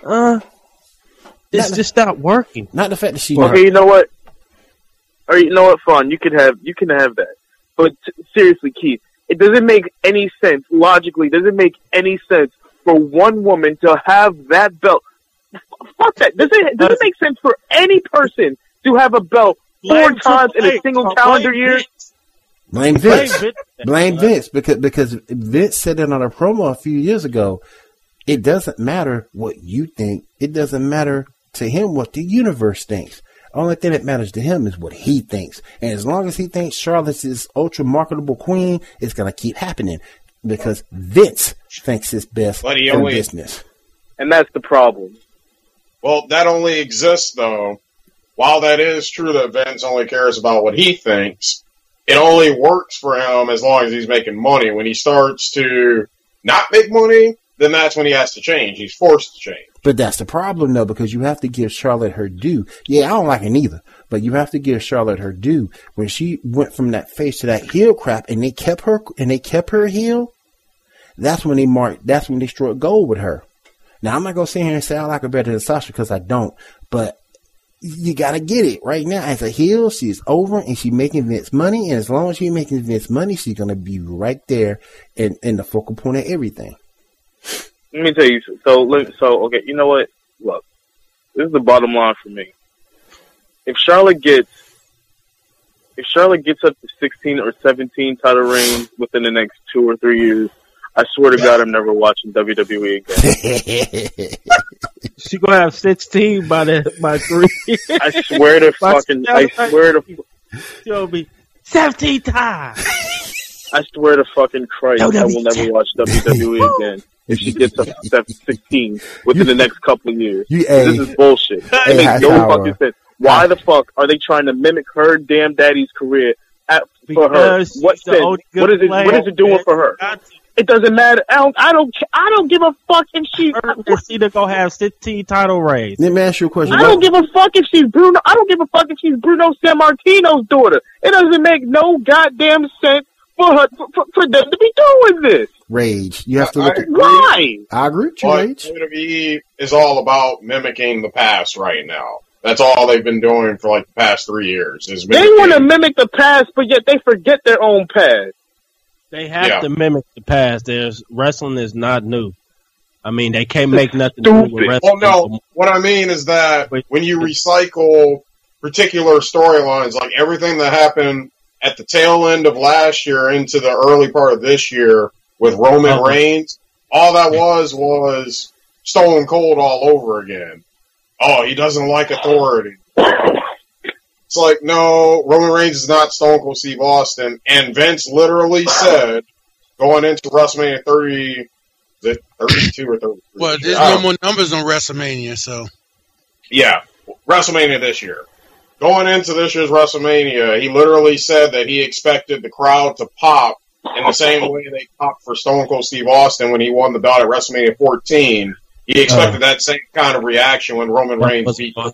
it's just not working. Not the fact that she's. Okay, you know what? Or you know what? Fun. You can have that. But seriously, Keith, It doesn't make any sense. Logically, it doesn't make any sense for one woman to have that belt. Fuck that. Does it make sense for any person to have a belt 4 times in a single calendar year? Blame Vince. Blame Vince because Vince said it on a promo a few years ago. It doesn't matter what you think. It doesn't matter to him what the universe thinks. Only thing that matters to him is what he thinks. And as long as he thinks Charlotte's his ultra marketable queen, it's going to keep happening because Vince thinks it's best for business. And that's the problem. Well, that only exists, though. While that is true that Vince only cares about what he thinks, it only works for him as long as he's making money. When he starts to not make money, then that's when he has to change. He's forced to change. But that's the problem, though, because you have to give Charlotte her due. Yeah, I don't like it either, but you have to give Charlotte her due. When she went from that face to that heel crap, and they kept her heel, that's when they struck gold with her. Now, I'm not gonna sit here and say I like her better than Sasha because I don't, but you gotta get it right now. As a heel, she's over and she's making Vince money, and as long as she's making Vince money, she's gonna be right there in the focal point of everything. Let me tell you. So okay. You know what? Look, this is the bottom line for me. If Charlotte gets up to 16 or 17 title reigns within the next 2 or 3 years, I swear to God, I'm never watching WWE again. She gonna have 16 by 3 years. I swear to she'll be 17 times. I swear to fucking Christ, I will never watch WWE again if she gets up to 16 within the next couple of years. This is bullshit. It makes no fucking sense. Why the fuck are they trying to mimic her damn daddy's career for her? What sense? What is it doing for her? It doesn't matter. I don't give a fuck if she's either gonna have 16 title reigns. Let me ask you a question. I don't give a fuck if she's Bruno. I don't give a fuck if she's Bruno Sammartino's daughter. It doesn't make no goddamn sense for her for them to be doing this. Rage. You have to look at why. I agree with you, Rage. WWE is all about mimicking the past right now. That's all they've been doing for like the past 3 years. They want to mimic the past, but yet they forget their own past. They have to mimic the past. Wrestling is not new. I mean, they can't make nothing new with wrestling. Well, no, what I mean is that when you recycle particular storylines, like everything that happened at the tail end of last year into the early part of this year with Roman Reigns, all that was Stone Cold all over again. Oh, he doesn't like authority. It's like, no, Roman Reigns is not Stone Cold Steve Austin. And Vince literally said, going into WrestleMania 30, is it 32 or 33? Well, there's no more numbers on WrestleMania, so. Yeah, WrestleMania this year. Going into this year's WrestleMania, he literally said that he expected the crowd to pop in the same way they popped for Stone Cold Steve Austin when he won the belt at WrestleMania 14. He expected that same kind of reaction when Roman Reigns beat him.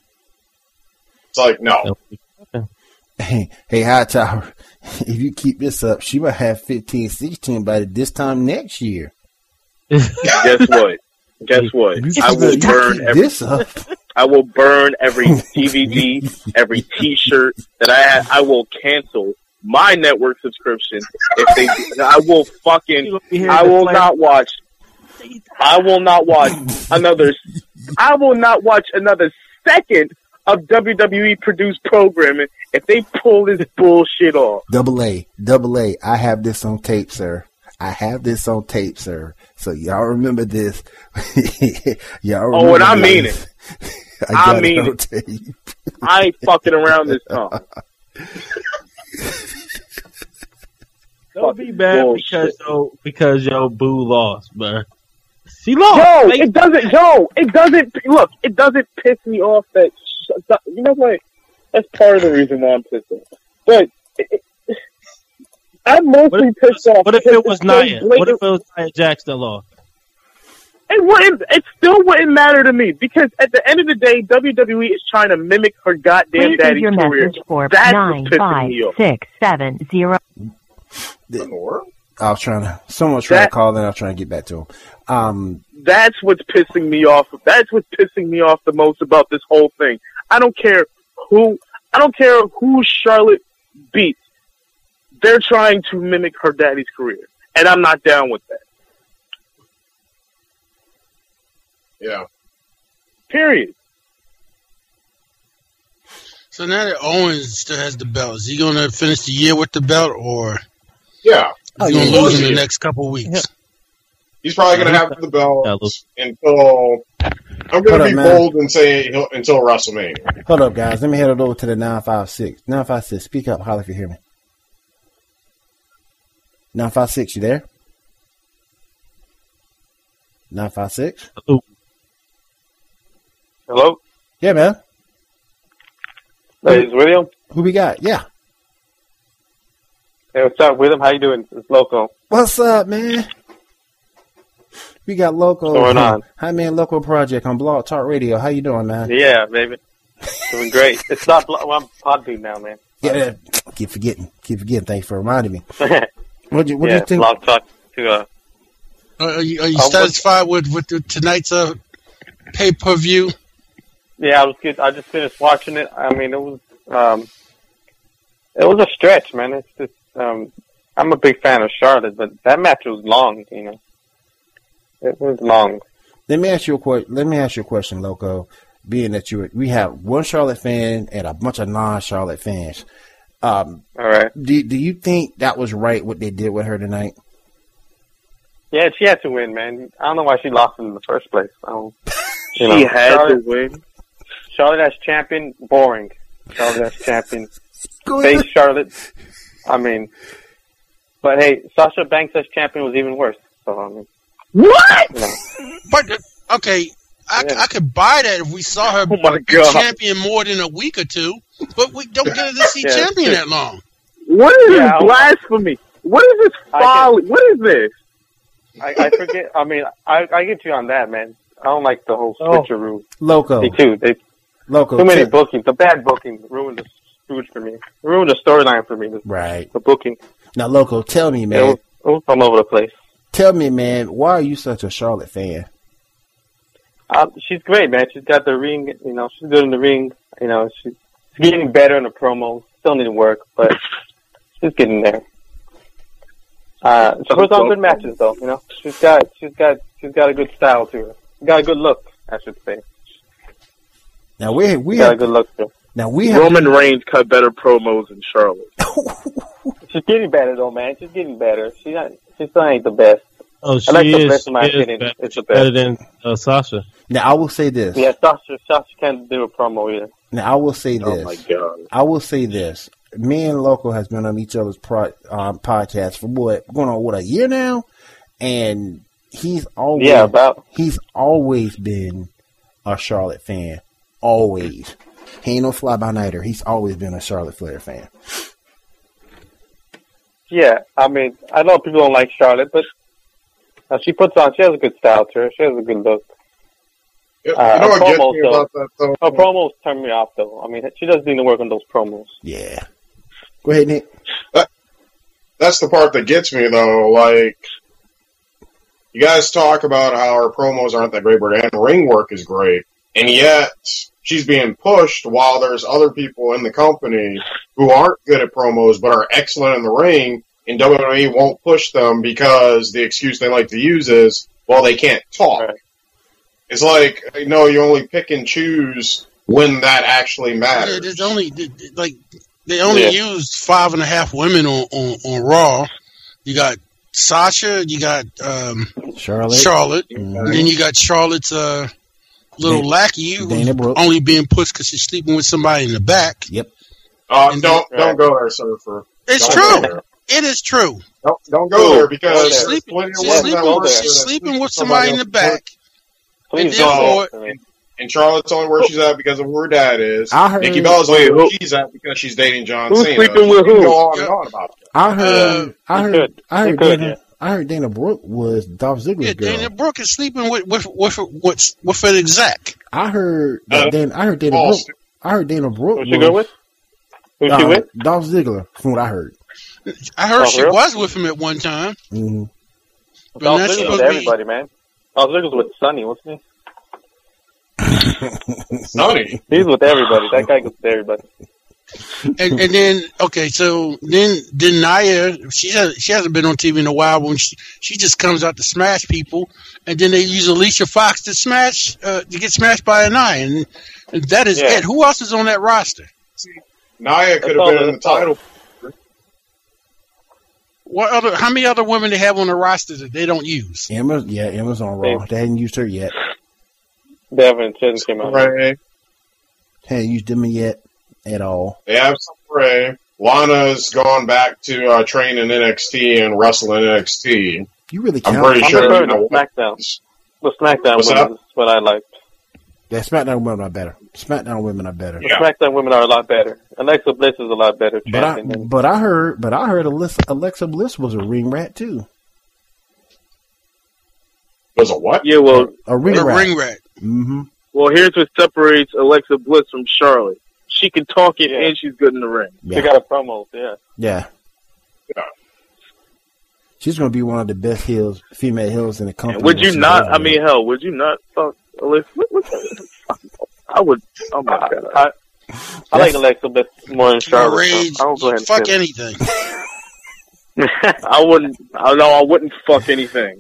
It's like, no. Hey, Hightower, if you keep this up, she might have 15, 16 by this time next year. Guess what? I will burn this up. I will burn every DVD, every T-shirt that I have. I will cancel my network subscription if they. I will fucking. I will not watch another second of WWE produced programming if they pull this bullshit off. Double A. I have this on tape, sir. So y'all remember this. I mean it. I mean it. I ain't fucking around this time. Don't be mad because yo Boo lost, man. She lost. It doesn't piss me off that. You know what? That's part of the reason why I'm pissed off. But I'm mostly pissed off. What if it was Nia? What if it was Nia Jax that lost? It still wouldn't matter to me because at the end of the day, WWE is trying to mimic her goddamn daddy's career. That's what's pissing me off. 670. Someone trying to call in. I was trying to get back to him. That's what's pissing me off. That's what's pissing me off the most about this whole thing. I don't care who Charlotte beats. They're trying to mimic her daddy's career, and I'm not down with that. Yeah. Period. So now that Owens still has the belt, is he going to finish the year with the belt, or yeah, is he going to lose in the next couple of weeks? Yeah. He's probably going to have the belt until. I'm going to be bold and say until WrestleMania. Hold up, guys. Let me head it over to the 956. 956, speak up. Holler if you hear me. 956, you there? 956? Hello? Yeah, man. Hey, is William? Who we got? Yeah. Hey, what's up, William? How you doing? It's Loco. What's up, man? We got Loco. What's going on? Hi, man. Local Project on Blog Talk Radio. How you doing, man? Yeah, baby. Doing great. It's not. Well, I'm Podbean now, man. Yeah, keep forgetting. Thanks for reminding me. What you think? Blog Talk to. Are you satisfied with tonight's pay-per-view? Yeah, I was good. I just finished watching it. I mean, it was a stretch, man. It's just I'm a big fan of Charlotte, but that match was long. You know, it was long. Let me ask you a question, Loco. Being that we have one Charlotte fan and a bunch of non-Charlotte fans. All right. Do you think that was right what they did with her tonight? Yeah, she had to win, man. I don't know why she lost in the first place. She had to win. Charlotte as champion, boring. Charlotte as champion, face Charlotte. I mean, but hey, Sasha Banks as champion was even worse. So I mean, what? You know. But okay, I could buy that if we saw her be champion more than a week or two. But we don't get her to see champion that long. What is this blasphemy? What is this folly? What is this? I forget. I mean, I get you on that, man. I don't like the whole switcheroo. Loco. Me too. Loco. Too many bookings. The bad booking ruined the food for me. Ruined the storyline for me. Right. The booking. Now, Loco, tell me, man. It was all over the place. Tell me, man, why are you such a Charlotte fan? She's great, man. She's got the ring. You know, she's good in the ring. You know, she's getting better in the promos. Still need to work, but she's getting there. She puts on good matches, though. You know, she's got a good style to her. She's got a good look, I should say. Now we got a good look to her. Now we have Roman Reigns cut better promos than Charlotte. She's getting better, though, man. She's getting better. She still ain't the best. Oh, she I like is. the best in my opinion. It's the best. Better than Sasha. Now I will say this. Yeah, Sasha can't do a promo either. Now I will say this. Oh my god! I will say this. Me and Loco has been on each other's podcast for going on a year now, and he's always been a Charlotte fan. Always. He ain't no fly-by-nighter. He's always been a Charlotte Flair fan. Yeah, I mean, I know people don't like Charlotte, but she has a good style to her. She has a good look. You know what gets me about that, though? Her promos turn me off, though. I mean, she does need to work on those promos. Yeah. Go ahead, Nick. That's the part that gets me, though. Like, you guys talk about how her promos aren't that great, but her ring work is great. And yet, she's being pushed while there's other people in the company who aren't good at promos but are excellent in the ring, and WWE won't push them because the excuse they like to use is, well, they can't talk. Right. It's like, you only pick and choose when that actually matters. Yeah, there's only, they only used 5.5 women on Raw. You got Sasha, you got Charlotte, and then you got Charlotte's little lackey who's only being pushed because she's sleeping with somebody in the back. Yep. Don't go there, Surfer. It's true. It is true. Don't go there because she's sleeping with somebody in the back. Please and Charlotte's only where she's at because of where her dad is. Nikki Bella's only where she's at because she's dating John Cena. Who's sleeping with who? Go on and on about that. I heard Dana Brooke was Dolph Ziggler's girl. Dana Brooke is sleeping with an exec. I heard Dana Brooke. I heard Dana Brooke. Who's she go with? Who's she with? Dolph Ziggler, from what I heard. I heard she was with him at one time. Mm-hmm. Dolph Ziggler's with everybody, man. Dolph Ziggler's with Sonny, wasn't he? Sonny? He's with everybody. That guy goes with everybody. And then so then Nia, she hasn't been on TV in a while. When she just comes out to smash people, and then they use Alicia Fox to get smashed by a Nia, and that is it. Who else is on that roster? Nia could have been in the title. How many other women they have on the roster that they don't use? Emma's on Raw. They hadn't used her yet. They haven't came out. Right. Hadn't used them yet at all. They have some Ray. Lana's gone back to train in NXT and wrestle in NXT. You really can't. I'm pretty sure. SmackDown. The SmackDown women is what I like. Yeah, SmackDown women are better. Yeah. SmackDown women are a lot better. Alexa Bliss is a lot better. But I heard Alexa Bliss was a ring rat too. Was a what? Yeah, well, a ring rat. Mm-hmm. Well, here's what separates Alexa Bliss from Charlotte. She can talk it and she's good in the ring. Yeah. She got a promo, Yeah. She's going to be one of the best female heels in the company. Would you not? I mean, hell, would you not fuck Alexa? I would. Oh my god. I like Alexa Bliss more than Charlotte. Rage, fuck anything. I wouldn't. I wouldn't fuck anything.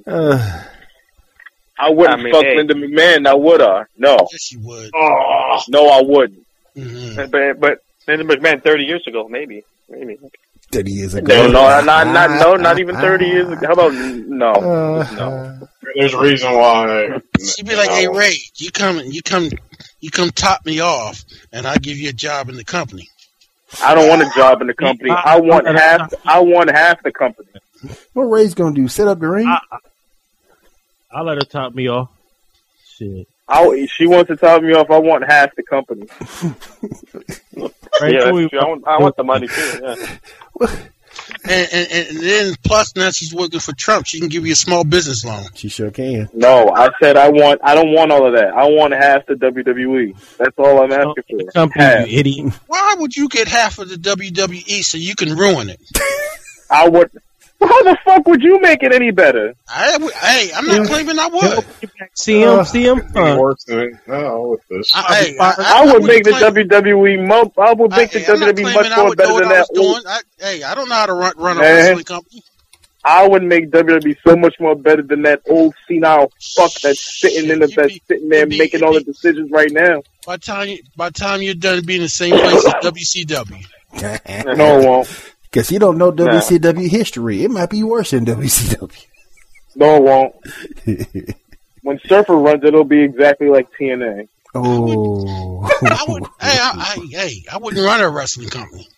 I wouldn't fuck Linda McMahon. Now would I? No. Yes, you would. Oh, no, I wouldn't. Mm-hmm. But Linda McMahon 30 years ago, maybe. 30 years ago. Not even 30 years ago. How about no? There's a reason why. She'd be like, "Hey, Ray, you come top me off, and I give you a job in the company." I don't want a job in the company. I want half the company. What Ray's gonna do? Set up the ring? I'll let her top me off. Shit. She wants to top me off. I want half the company. I want the money too. Yeah. And then plus now she's working for Trump. She can give you a small business loan. She sure can. No, I said I don't want all of that. I want half the WWE. That's all I'm asking for. Company, you idiot. Why would you get half of the WWE so you can ruin it? I would. How the fuck would you make it any better? I'm not claiming I would. CM with this. I would make the WWE. I would make the WWE much more better than that. I don't know how to run a wrestling company. I would make WWE so much more better than that old senile fuck that's sitting there making all the decisions right now. By the time you're done being the same place as WCW. No, it won't. Because you don't know WCW history. It might be worse than WCW. No, it won't. When Surfer runs, it'll be exactly like TNA. Oh. I wouldn't run a wrestling company.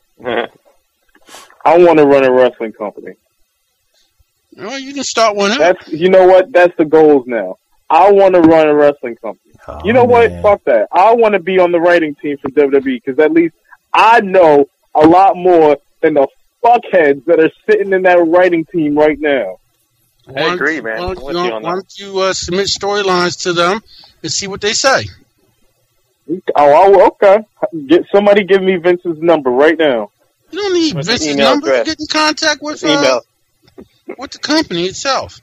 I want to run a wrestling company. Well, you can start one. You know what? That's the goals now. I want to run a wrestling company. You know what? Fuck that. I want to be on the writing team for WWE because at least I know a lot more than the fuckheads that are sitting in that writing team right now. I agree, man. Why don't you submit storylines to them and see what they say? Oh, okay. Somebody give me Vince's number right now. You don't need Vince's number. Get in contact with the company itself.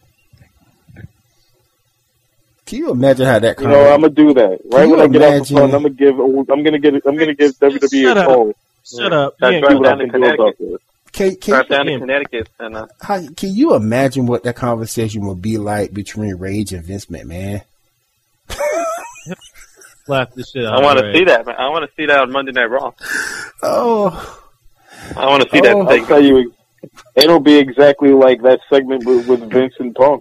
Can you imagine how that? I'm gonna do that right when I get off the phone. I'm gonna give WWE a call. Shut up. Drive down to Connecticut. Can you imagine what that conversation would be like between Rage and Vince McMahon? Slap this shit out. I want to see that, man. I want to see that on Monday Night Raw. Oh. I want to see that. I'll tell you, it'll be exactly like that segment with Vince and Punk.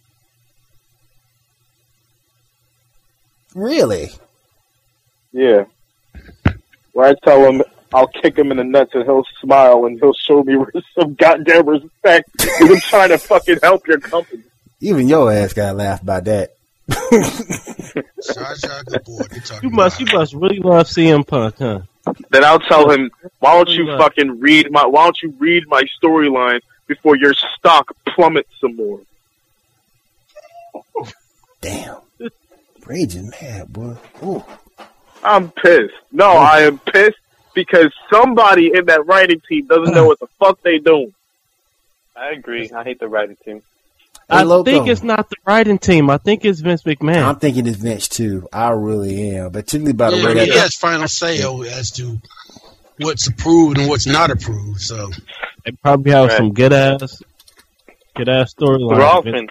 Really? Yeah. Where I tell him I'll kick him in the nuts and he'll smile and he'll show me some goddamn respect because I'm trying to fucking help your company. Even your ass got laughed by that. You must really love CM Punk, huh? Then I'll tell him, why don't you read my storyline before your stock plummets some more? Damn. Raging mad, boy. Ooh. I'm pissed. No, I am pissed because somebody in that writing team doesn't know what the fuck they doing. I agree. I hate the writing team. I think it's not the writing team. I think it's Vince McMahon. I'm thinking it's Vince too. I really am. But particularly by the way he has final say as to what's approved and what's not approved. So they probably have some good ass storylines.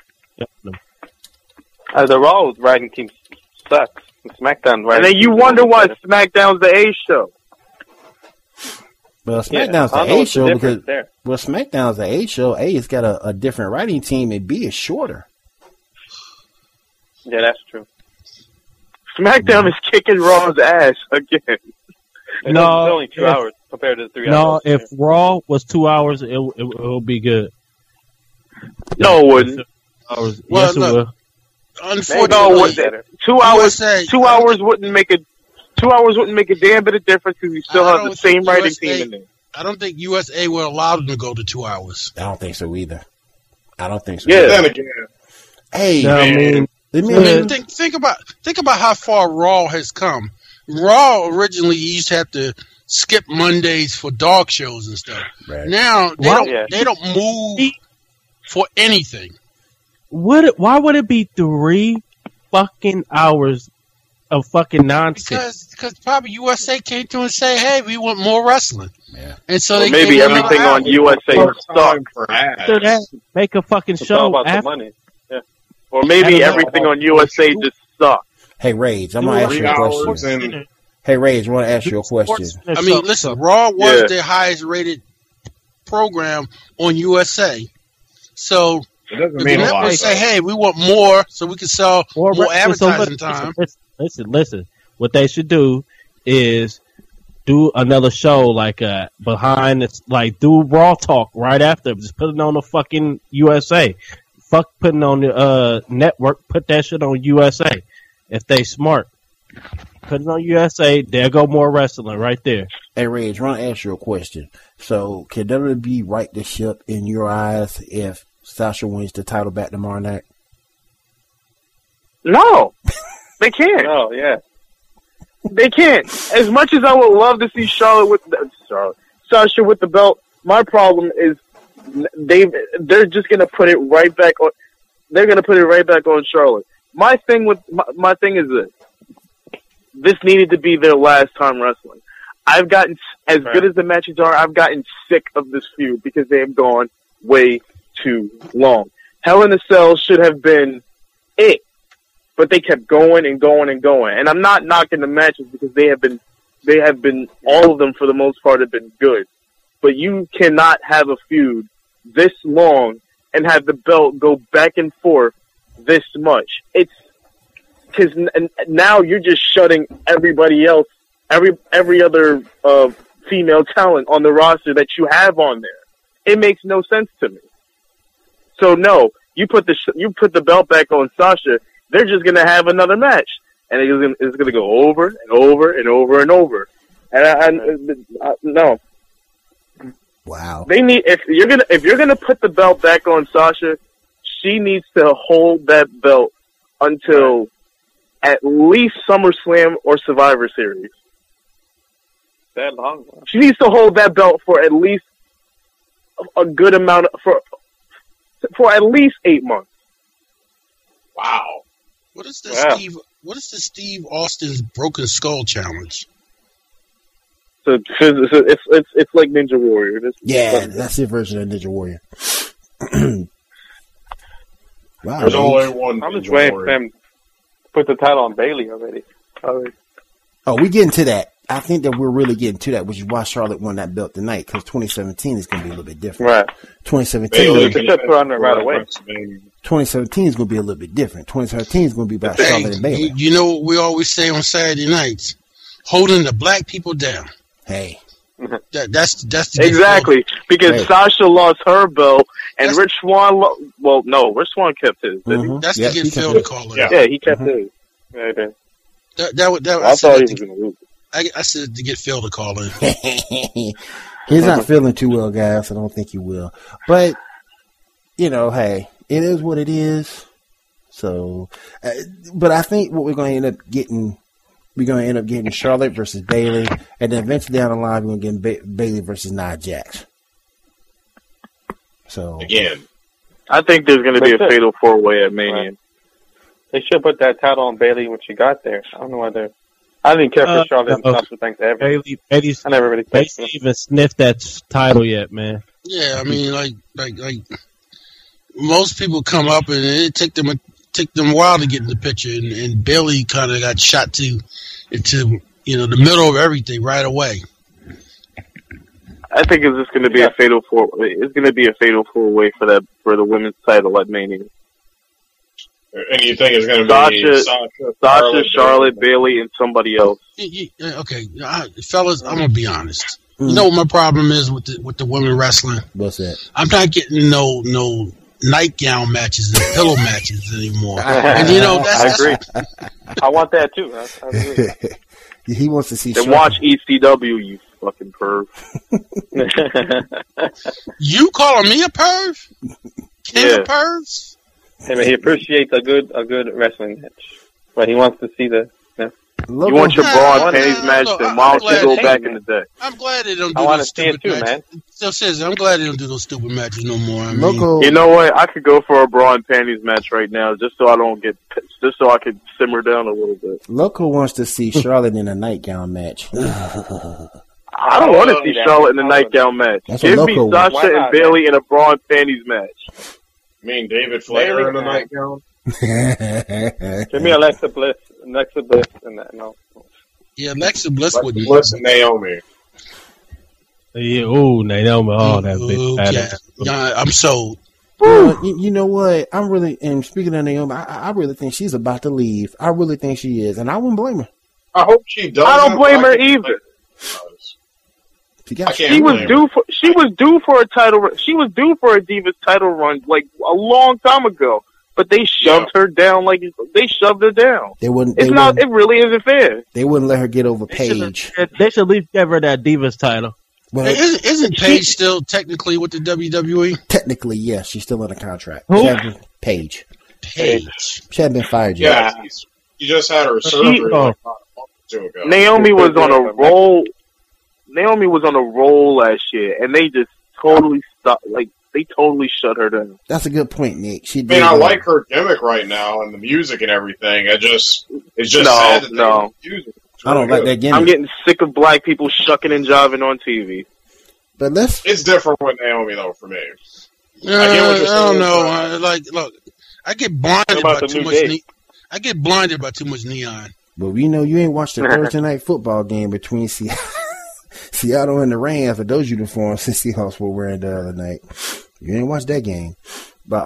The Raw writing team sucks. SmackDown writing. And then you wonder why SmackDown's the A show. Well, SmackDown's the A show because SmackDown's the A show. A has got a different writing team, and B is shorter. Yeah, that's true. SmackDown is kicking Raw's ass again. No, it's only 2 hours compared to 3 hours. No, if Raw was 2 hours, it would be good. No, it wouldn't. Well, yes, it would. Unfortunately, 2 hours wouldn't make a 2 hours wouldn't make a damn bit of difference because you still have the same writing team in there. I don't think USA will allow them to go to 2 hours. I don't think so either. Yeah. Then again, hey, think about how far Raw has come. Raw originally used to have to skip Mondays for dog shows and stuff. Right. Now they don't move for anything. Why would it be 3 fucking hours of fucking nonsense? Because probably USA came to and say, "Hey, we want more wrestling." Yeah. And so they maybe everything on USA sucks. Make a fucking show about the money. Yeah. Or maybe everything on USA just sucks. Hey, Rage, I'm gonna ask you a question. Hey, Rage, I want to ask you a question. I mean, listen, Raw was the highest rated program on USA, so. It doesn't mean a lot. Say, hey, we want more so we can sell more advertising time. Listen. What they should do is do another show like behind this, like do Raw Talk right after. Just put it on the fucking USA. Fuck putting on the network. Put that shit on USA. If they smart, put it on USA. There go more wrestling right there. Hey, Rage, I want to ask you a question. So, can WWE right the ship in your eyes if Sasha wins the title back tomorrow night? No, they can't. Oh, yeah. They can't. As much as I would love to see Sasha with the belt, my problem is they're just gonna put it right back on. They're gonna put it right back on Charlotte. My thing is this: this needed to be their last time wrestling. I've gotten good as the matches are. I've gotten sick of this feud because they have gone way too long. Hell in a Cell should have been it, but they kept going and going and going. And I'm not knocking the matches because they have been all of them for the most part have been good. But you cannot have a feud this long and have the belt go back and forth this much. It's because now you're just shutting everybody else, every other female talent on the roster that you have on there. It makes no sense to me. So no, you put the belt back on Sasha. They're just gonna have another match, and it's gonna go over and over and over and over. And no. Wow. They need if you're gonna put the belt back on Sasha, she needs to hold that belt until at least SummerSlam or Survivor Series. That long. She needs to hold that belt for at least a good amount for at least 8 months. Wow. What is the Steve Austin's Broken Skull challenge? So it's like Ninja Warrior. That's the version of Ninja Warrior. Wow. There's only one. I'm just waiting for them to put the title on Bayley already. Oh, we're getting to that. I think that we're really getting to that, which is why Charlotte won that belt tonight, because 2017 is going to be a little bit different. Right. 2017 put on there right away. 2017 is going to be a little bit different. 2017 is going to be about Charlotte and Bayley. You know what we always say on Saturday nights? Holding the black people down. Hey. That's exactly because Sasha lost her belt and Rich Swann. Rich Swann kept his. That's to get Phil to call it. Yeah, he kept his. Yeah, I thought he was going to lose. I said to get Phil to call in. He's not feeling too well, guys. So I don't think he will. But hey, it is what it is. So, but I think what we're going to end up getting. We're going to end up getting Charlotte versus Bayley, and then eventually down the line, we're going to get Bayley versus Nia Jax. So again, I think there's going to be a fatal 4-way at Mania. Right. They should put that title on Bayley when she got there. I don't know why they're I didn't care for Charlotte and Sasha Banks ever. Bayley I never really cared. Bayley even sniffed that title yet, man. Yeah, I mean, like most people come up and it take them a while to get in the picture, and Bayley kind of got shot into the middle of everything right away. I think it's just going to be a fatal four. It's going to be a fatal four-way for the women's title at Mania. And you think it's going to be Sasha, Charlotte, Bayley, and somebody else? Okay, fellas, I'm gonna be honest. You know what my problem is with the women wrestling? What's that? I'm not getting no nightgown matches and pillow matches anymore. And that's, I agree. I want that too. I agree. He wants to see. Then watch ECW, you fucking perv. You calling me a perv? King of pervs? I mean, he appreciates a good wrestling match, but he wants to see the. You want your bra and panties match? Then why don't you go back in the day? I'm glad they don't do I want to those see it stupid too, matches. man. Still says I'm glad they don't do those stupid matches no more. I mean, Loco, You know what? I could go for a bra and panties match right now, just so I could simmer down a little bit. Loco wants to see Charlotte in a nightgown match. I don't want to see Charlotte in a nightgown match. That's Give what me Loco Sasha wants. and Bayley in a bra and panties match. mean David Flair in a nightgown? Give me Alexa Bliss, and that. No. yeah, Alexa Bliss would be. Bliss and Naomi. Yeah, Naomi, that bitch. Yeah, I'm sold. You know what? And speaking of Naomi, I really think she's about to leave. I really think she is, and I wouldn't blame her. I hope she does. I don't blame her either. She was due for a title. She was due for a Divas title run like a long time ago, but they shoved her down. Like they shoved her down. They wouldn't. It really isn't fair. They wouldn't let her get over Paige. They should at least give her that Divas title. Well, isn't Paige still technically with the WWE? Technically, yes, she's still under contract. Who? Paige. Paige. She hadn't been fired yet. Yeah, she just had her surgery like a month or two ago. Naomi was on a roll. Naomi was on a roll last year, and they just totally stopped. Like they totally shut her down. That's a good point, Nick. I like her gimmick right now and the music and everything. It's just sad that no. I don't like that gimmick. I'm getting sick of black people shucking and jiving on TV. But it's different with Naomi though for me. I don't know. Look, I get blinded by too much. I get blinded by too much neon. But we know you ain't watched the Thursday night football game between Seattle and the Rams for those uniforms the Seahawks were wearing the other night. You ain't watched that game. But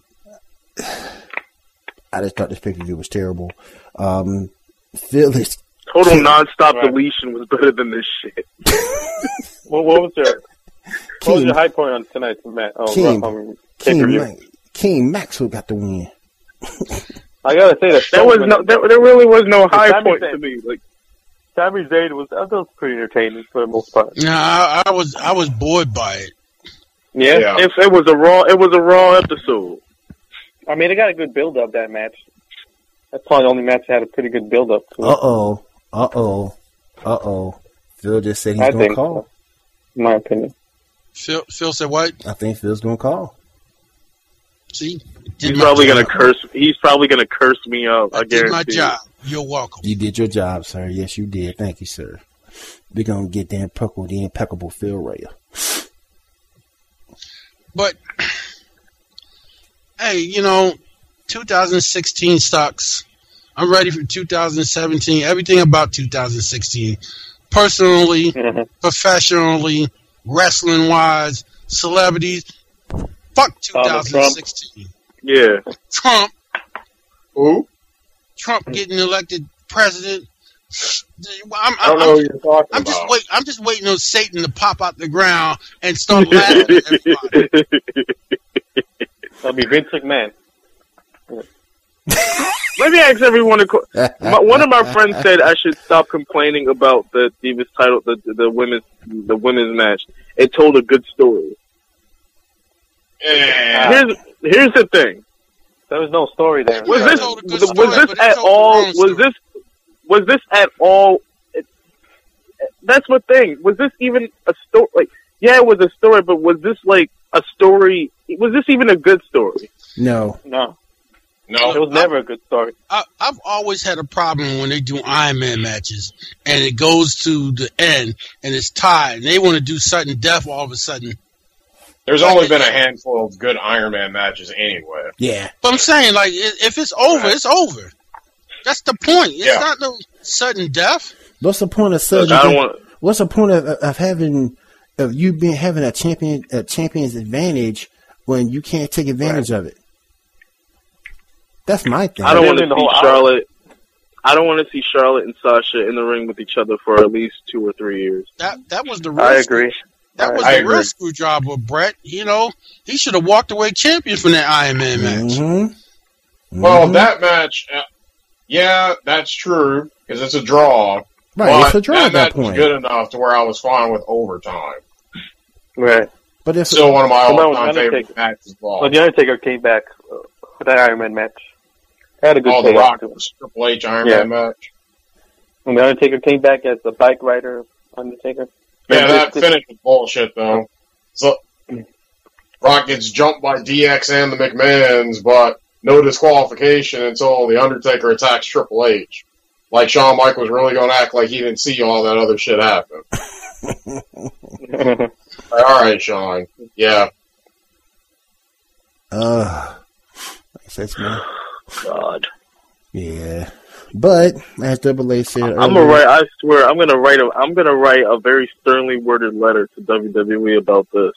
I just thought this pay-per-view was terrible. Phyllis. Total non-stop deletion was better than this shit. What was your high point on tonight's match? King Maxwell got the win. I gotta say there really was no high point to me. Like Sami Zayn was pretty entertaining for the most part. Yeah, I was bored by it. Yeah. If it was a raw episode. I mean, it got a good build up that match. That's probably the only match that had a pretty good build up. Phil just said he's gonna call. So, in my opinion. Phil said what? I think Phil's gonna call. See, he's probably gonna curse. He's probably gonna curse me out. I guarantee. Did my job. You're welcome. You did your job, sir. Yes, you did. Thank you, sir. We're gonna get the impeccable Phil Raya. But hey, 2016 sucks. I'm ready for 2017. Everything about 2016, personally, professionally, wrestling wise, celebrities. Fuck 2016. Yeah. Trump. Who? Trump getting elected president. I don't know what you're talking about. I'm just waiting on Satan to pop out the ground and start laughing at everybody. That'll be Vince McMahon. Let me ask everyone one of my friends said I should stop complaining about the Divas title, the women's match. It told a good story. Yeah. Here's the thing. There was no story there. Was this at all? That's the thing. Was this even a story? Like, yeah, it was a story, but was this like a story? Was this even a good story? No. No, it was never a good story. I've always had a problem when they do Iron Man matches and it goes to the end and it's tied and they want to do sudden death all of a sudden. There's only been a handful of good Iron Man matches anyway. Yeah. But I'm saying, like, if it's over, it's over. That's the point. It's not no sudden death. What's the point of sudden death? What's the point of having a champion's advantage when you can't take advantage of it? That's my thing. I don't want to see Charlotte. I don't want to see Charlotte and Sasha in the ring with each other for at least 2 or 3 years. That was the real. I agree. That was the real screwjob of Brett. You know, he should have walked away champion from that Iron Man match. Mm-hmm. Well, that match, yeah, that's true because it's a draw. Right, but it's a draw at that point. Was good enough to where I was fine with overtime. Right. But it's still one of my all-time favorite matches. Well, the Undertaker came back for that Iron Man match. Had a good the Rock Triple H Iron Man match. When the Undertaker came back as the bike rider Undertaker. Yeah, that finish was bullshit though. So Rock gets jumped by DX and the McMahons, but no disqualification until the Undertaker attacks Triple H. Like Shawn Michaels really going to act like he didn't see all that other shit happen. All right, Shawn. Yeah. That's me. God. Yeah. But as Double A said earlier, I swear, I'm gonna write a very sternly worded letter to WWE about this.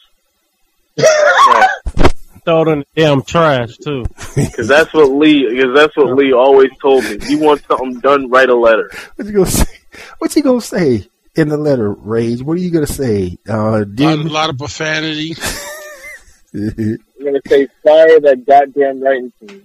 Throw it in the damn trash too. Because that's what Lee always told me. You want something done, write a letter. What's he gonna say in the letter, Rage? What are you gonna say? A lot of profanity. I'm gonna say fire that goddamn writing team.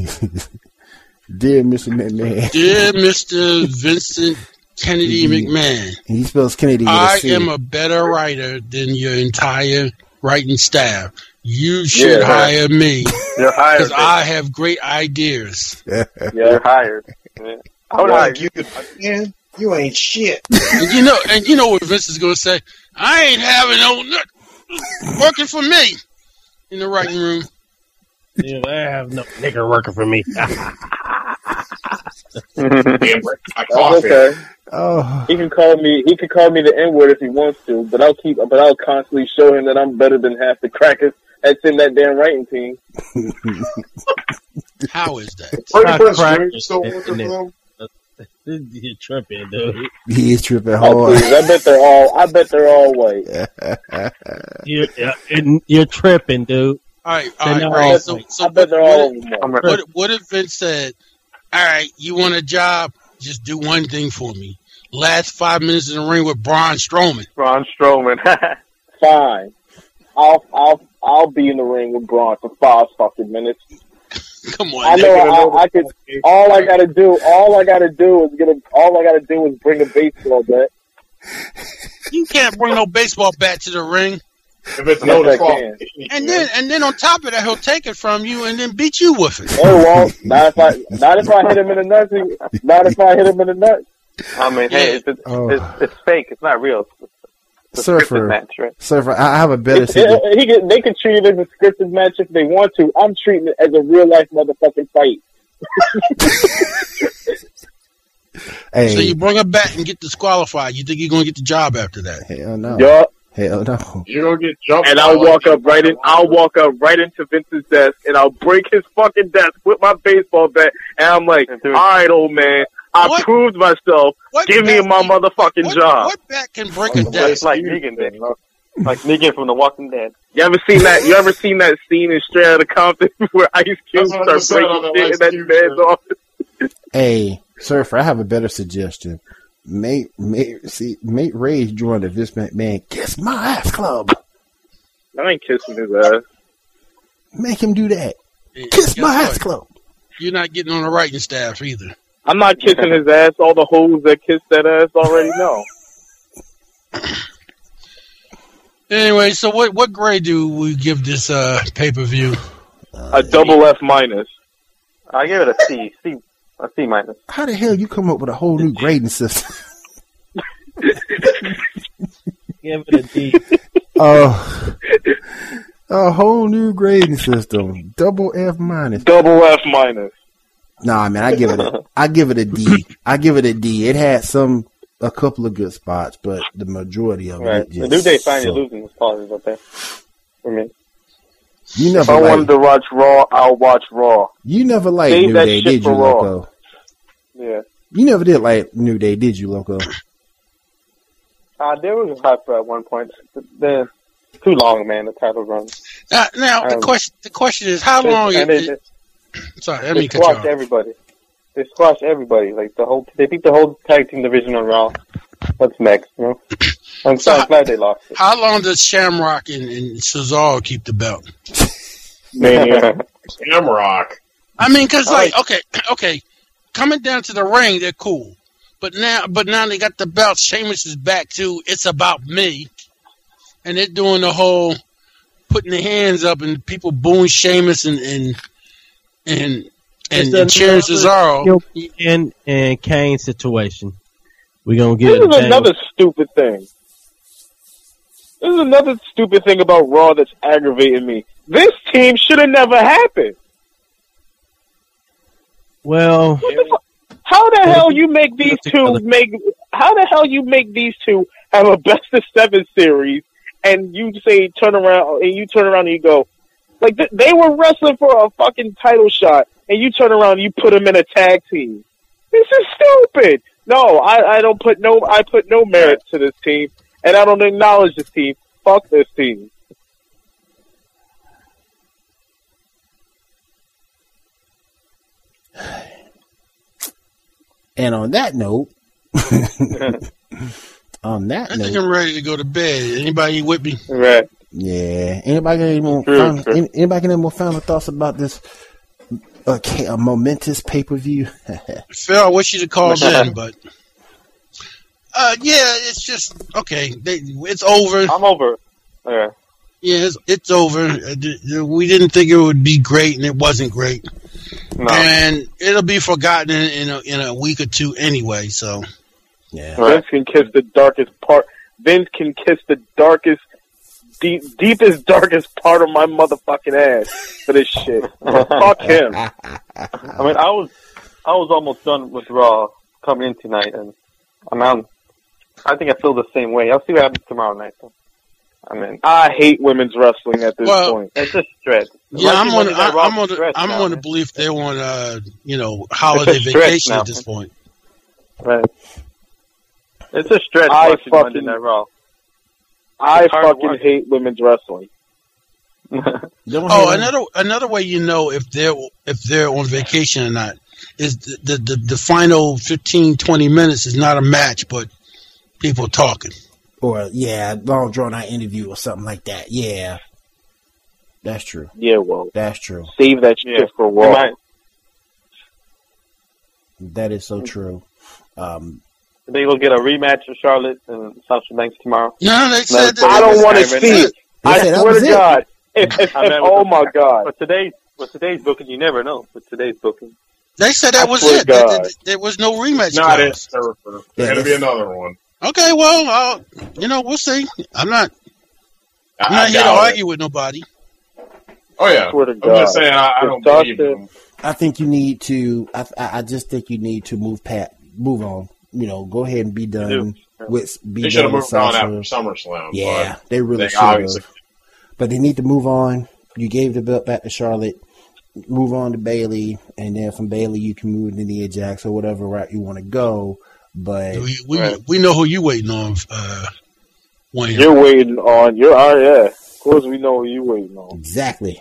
Dear Mr. McMahon. Dear Mr. Vincent Kennedy McMahon. He spells Kennedy with I a C. am a better writer than your entire writing staff. You should hire me. You're hired. Because I have great ideas. You're hired. I would like you, man. You ain't shit. And you know what Vince is going to say? I ain't having no nut working for me in the writing room. Yeah, I have no nigger working for me. Okay. Oh. He can call me the N-word if he wants to, but I'll constantly show him that I'm better than half the crackers that's in that damn writing team. How is that? You're tripping, dude. He is tripping hard. Oh, please. I bet they're all white. You're tripping, dude. All right. So I bet they're all what if Vince said, all right, you want a job? Just do one thing for me. Last 5 minutes in the ring with Braun Strowman. Fine. I'll be in the ring with Braun for 5 fucking minutes. Come on. I know I could. All I gotta do is bring a baseball bat. You can't bring no baseball bat to the ring. If it's and then on top of that, he'll take it from you and then beat you with it. Oh well, not if I hit him in the nuts. Not if I hit him in the nuts. I mean, hey, it's fake. It's not real. It's a scripted match, right? Surfer, I have a better. They can treat it as a scripted match if they want to. I'm treating it as a real life motherfucking fight. Hey. So you bring a bat and get disqualified. You think you're gonna get the job after that? Hell no. Yup. Hell no. You're gonna get jumped. And I'll walk up right into Vince's desk and I'll break his fucking desk with my baseball bat and I'm like, all right, old man, I proved myself. Give me my motherfucking job. What bat can break a desk? Like Negan did. Like Negan from The Walking Dead. You ever seen that scene in Straight Outta Compton where Ice Cube starts breaking shit in that man's office? Hey, Surfer, I have a better suggestion. Make Rage join the Vince McMahon Kiss My Ass Club. I ain't kissing his ass. Make him do that. Kiss My Ass Club. You're not getting on the writing staff either. I'm not kissing his ass. All the hoes that kiss that ass already know. Anyway, so what grade do we give this pay-per-view? A double F minus. I give it a C. A C minus. How the hell you come up with a whole new grading system? Give it a D. A whole new grading system. Double F minus. Double F minus. Nah, man, I give it a D. I give it a D. It had a couple of good spots, but the majority of it just the New Day finally losing was positive up there for me. You never if I wanted to watch Raw, I'll watch Raw. You never liked New Day, did you, Loco? Yeah. You never did like New Day, did you, Loco? There was a hype at one point. Then too long, man. The title run. Now the question is, how long? Sorry, let me cut you off. Everybody. They squashed everybody. Like they beat the whole tag team division on Raw. What's next? You know? I'm glad they lost it. How long does Shamrock and Cesaro keep the belt? Man, Shamrock. I mean, because okay, coming down to the ring, they're cool. But now they got the belt. Sheamus is back to it's about me, and they're doing the whole putting their hands up and people booing Sheamus and cheering Cesaro and Kane situation. We're gonna get. This is another stupid thing. This is another stupid thing about Raw that's aggravating me. This team should have never happened. Well. How the hell you make these two How the hell you make these two have a best of 7 series, and you turn around and you go, like they were wrestling for a fucking title shot, and you turn around and you put them in a tag team. This is stupid. No, I put no merit to this team, and I don't acknowledge this team. Fuck this team. And on that note, I think I'm ready to go to bed. Anybody with me? Right. Yeah. Anybody got any more final thoughts about this a momentous pay-per-view? Phil, I wish you'd have called in, but it's just okay. It's over. I'm over. Yeah. Yeah, it's over. We didn't think it would be great, and it wasn't great. No. And it'll be forgotten in a week or two anyway. So, yeah. Vince can kiss the darkest part. Vince can kiss the darkest, deepest, darkest part of my motherfucking ass for this shit. Fuck him. I mean, I was almost done with Raw coming in tonight, and I think I feel the same way. I'll see what happens tomorrow night. Though. I mean, I hate women's wrestling at this point. It's a stretch. Yeah, I'm on the belief they're on holiday vacation at this point. Right. It's a stretch watching Monday Night Raw. I fucking hate women's wrestling. Another way you know if they're on vacation or not is the final 15-20 minutes is not a match, but people talking. Or, long drawn-out interview or something like that. Yeah. That's true. Yeah, well. That's true. Save that shit for Raw. That is so true. They will get a rematch of Charlotte and Sasha Banks tomorrow. No, they said that. I don't want to see it. I swear to God. Oh, my God. With today's booking, you never know. With today's booking. They said that was it. There was no rematch. Not it, sir. There's going to be another one. Okay, well, we'll see. I'm not here to argue with nobody. Oh yeah, I'm just saying I don't believe them. I think you need to. I just think you need to move on. Go ahead and be done with. They should have moved on after SummerSlam. Yeah, they really should have. But they need to move on. You gave the belt back to Charlotte. Move on to Bayley, and then from Bayley you can move to Nia Jax or whatever route you want to go. But we know who you waiting on, Wayne. You're waiting on. Of course, we know who you waiting on. Exactly.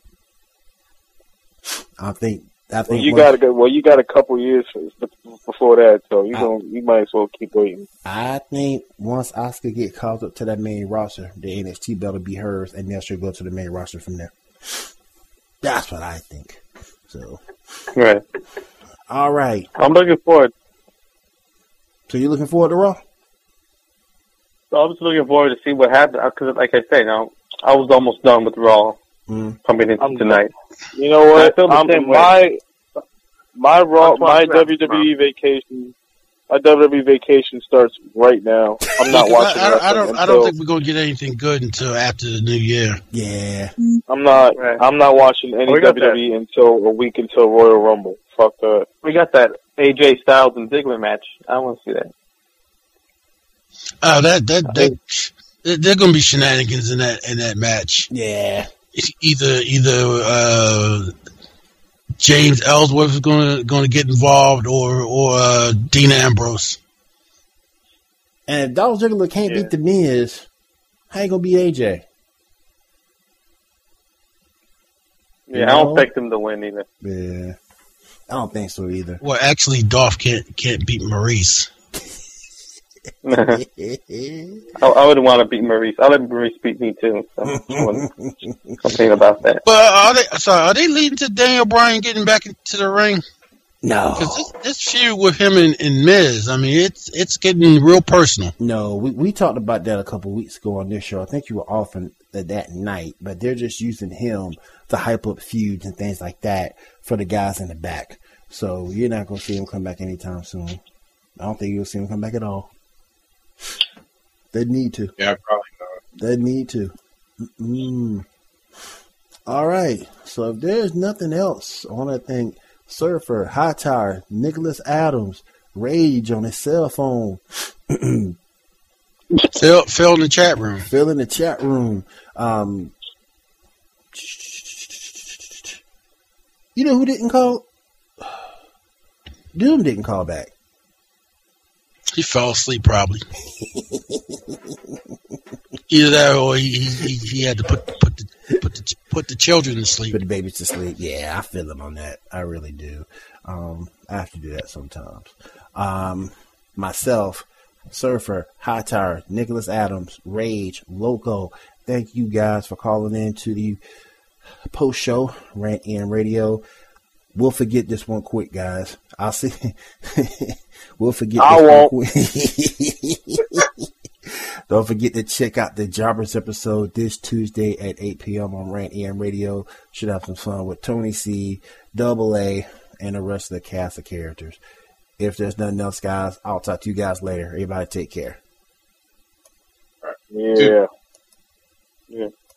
I think. You got a couple years before that, so you might as well keep waiting. I think once Asuka get called up to that main roster, the NXT belt will be hers, and then she'll go to the main roster from there. That's what I think. So. Right. All right. I'm looking forward. So you looking forward to Raw? So I'm just looking forward to see what happens. Because, like I say, now I was almost done with Raw coming in tonight. You know what? My WWE vacation My WWE vacation starts right now. I'm not watching. I don't think we're gonna get anything good until after the new year. Yeah. I'm not watching any WWE until a week until Royal Rumble. Fuck that. We got that AJ Styles and Ziggler match. I want to see that. Oh, there gonna be shenanigans in that match. Yeah. Either James Ellsworth is going to get involved, or Dean Ambrose. And if Dolph Ziggler can't beat the Miz, how you gonna beat AJ? Yeah, I don't expect him to win either. Yeah, I don't think so either. Well, actually, Dolph can't beat Maurice. I wouldn't want to beat Maurice. I'll let Maurice beat me too. So I wouldn't complain about that. But are they leading to Daniel Bryan getting back into the ring? No, because this feud with him and Miz, I mean, it's getting real personal. No, we talked about that a couple weeks ago on this show. I think you were off that night, but they're just using him to hype up feuds and things like that for the guys in the back. So you're not gonna see him come back anytime soon. I don't think you'll see him come back at all. They need to. Yeah, probably not. They need to. All right. So if there's nothing else, I want to thank Surfer, Hightower, Nicholas Adams, Rage on his cell phone. Phil in the chat room. Phil in the chat room. You know who didn't call? Doom didn't call back. He fell asleep probably. Either that or he had to put the children to sleep. Put the babies to sleep. Yeah, I feel him on that. I really do. I have to do that sometimes. Myself, Surfer, Hightower, Nicholas Adams, Rage, Loco. Thank you guys for calling in to the post show, Rant EM Radio. We'll forget this one quick, guys. I'll see. We'll forget. I won't. Don't forget to check out the Jobbers episode this Tuesday at 8 p.m. on Rant EM Radio. Should have some fun with Tony C, Double A, and the rest of the cast of characters. If there's nothing else, guys, I'll talk to you guys later. Everybody take care. Yeah.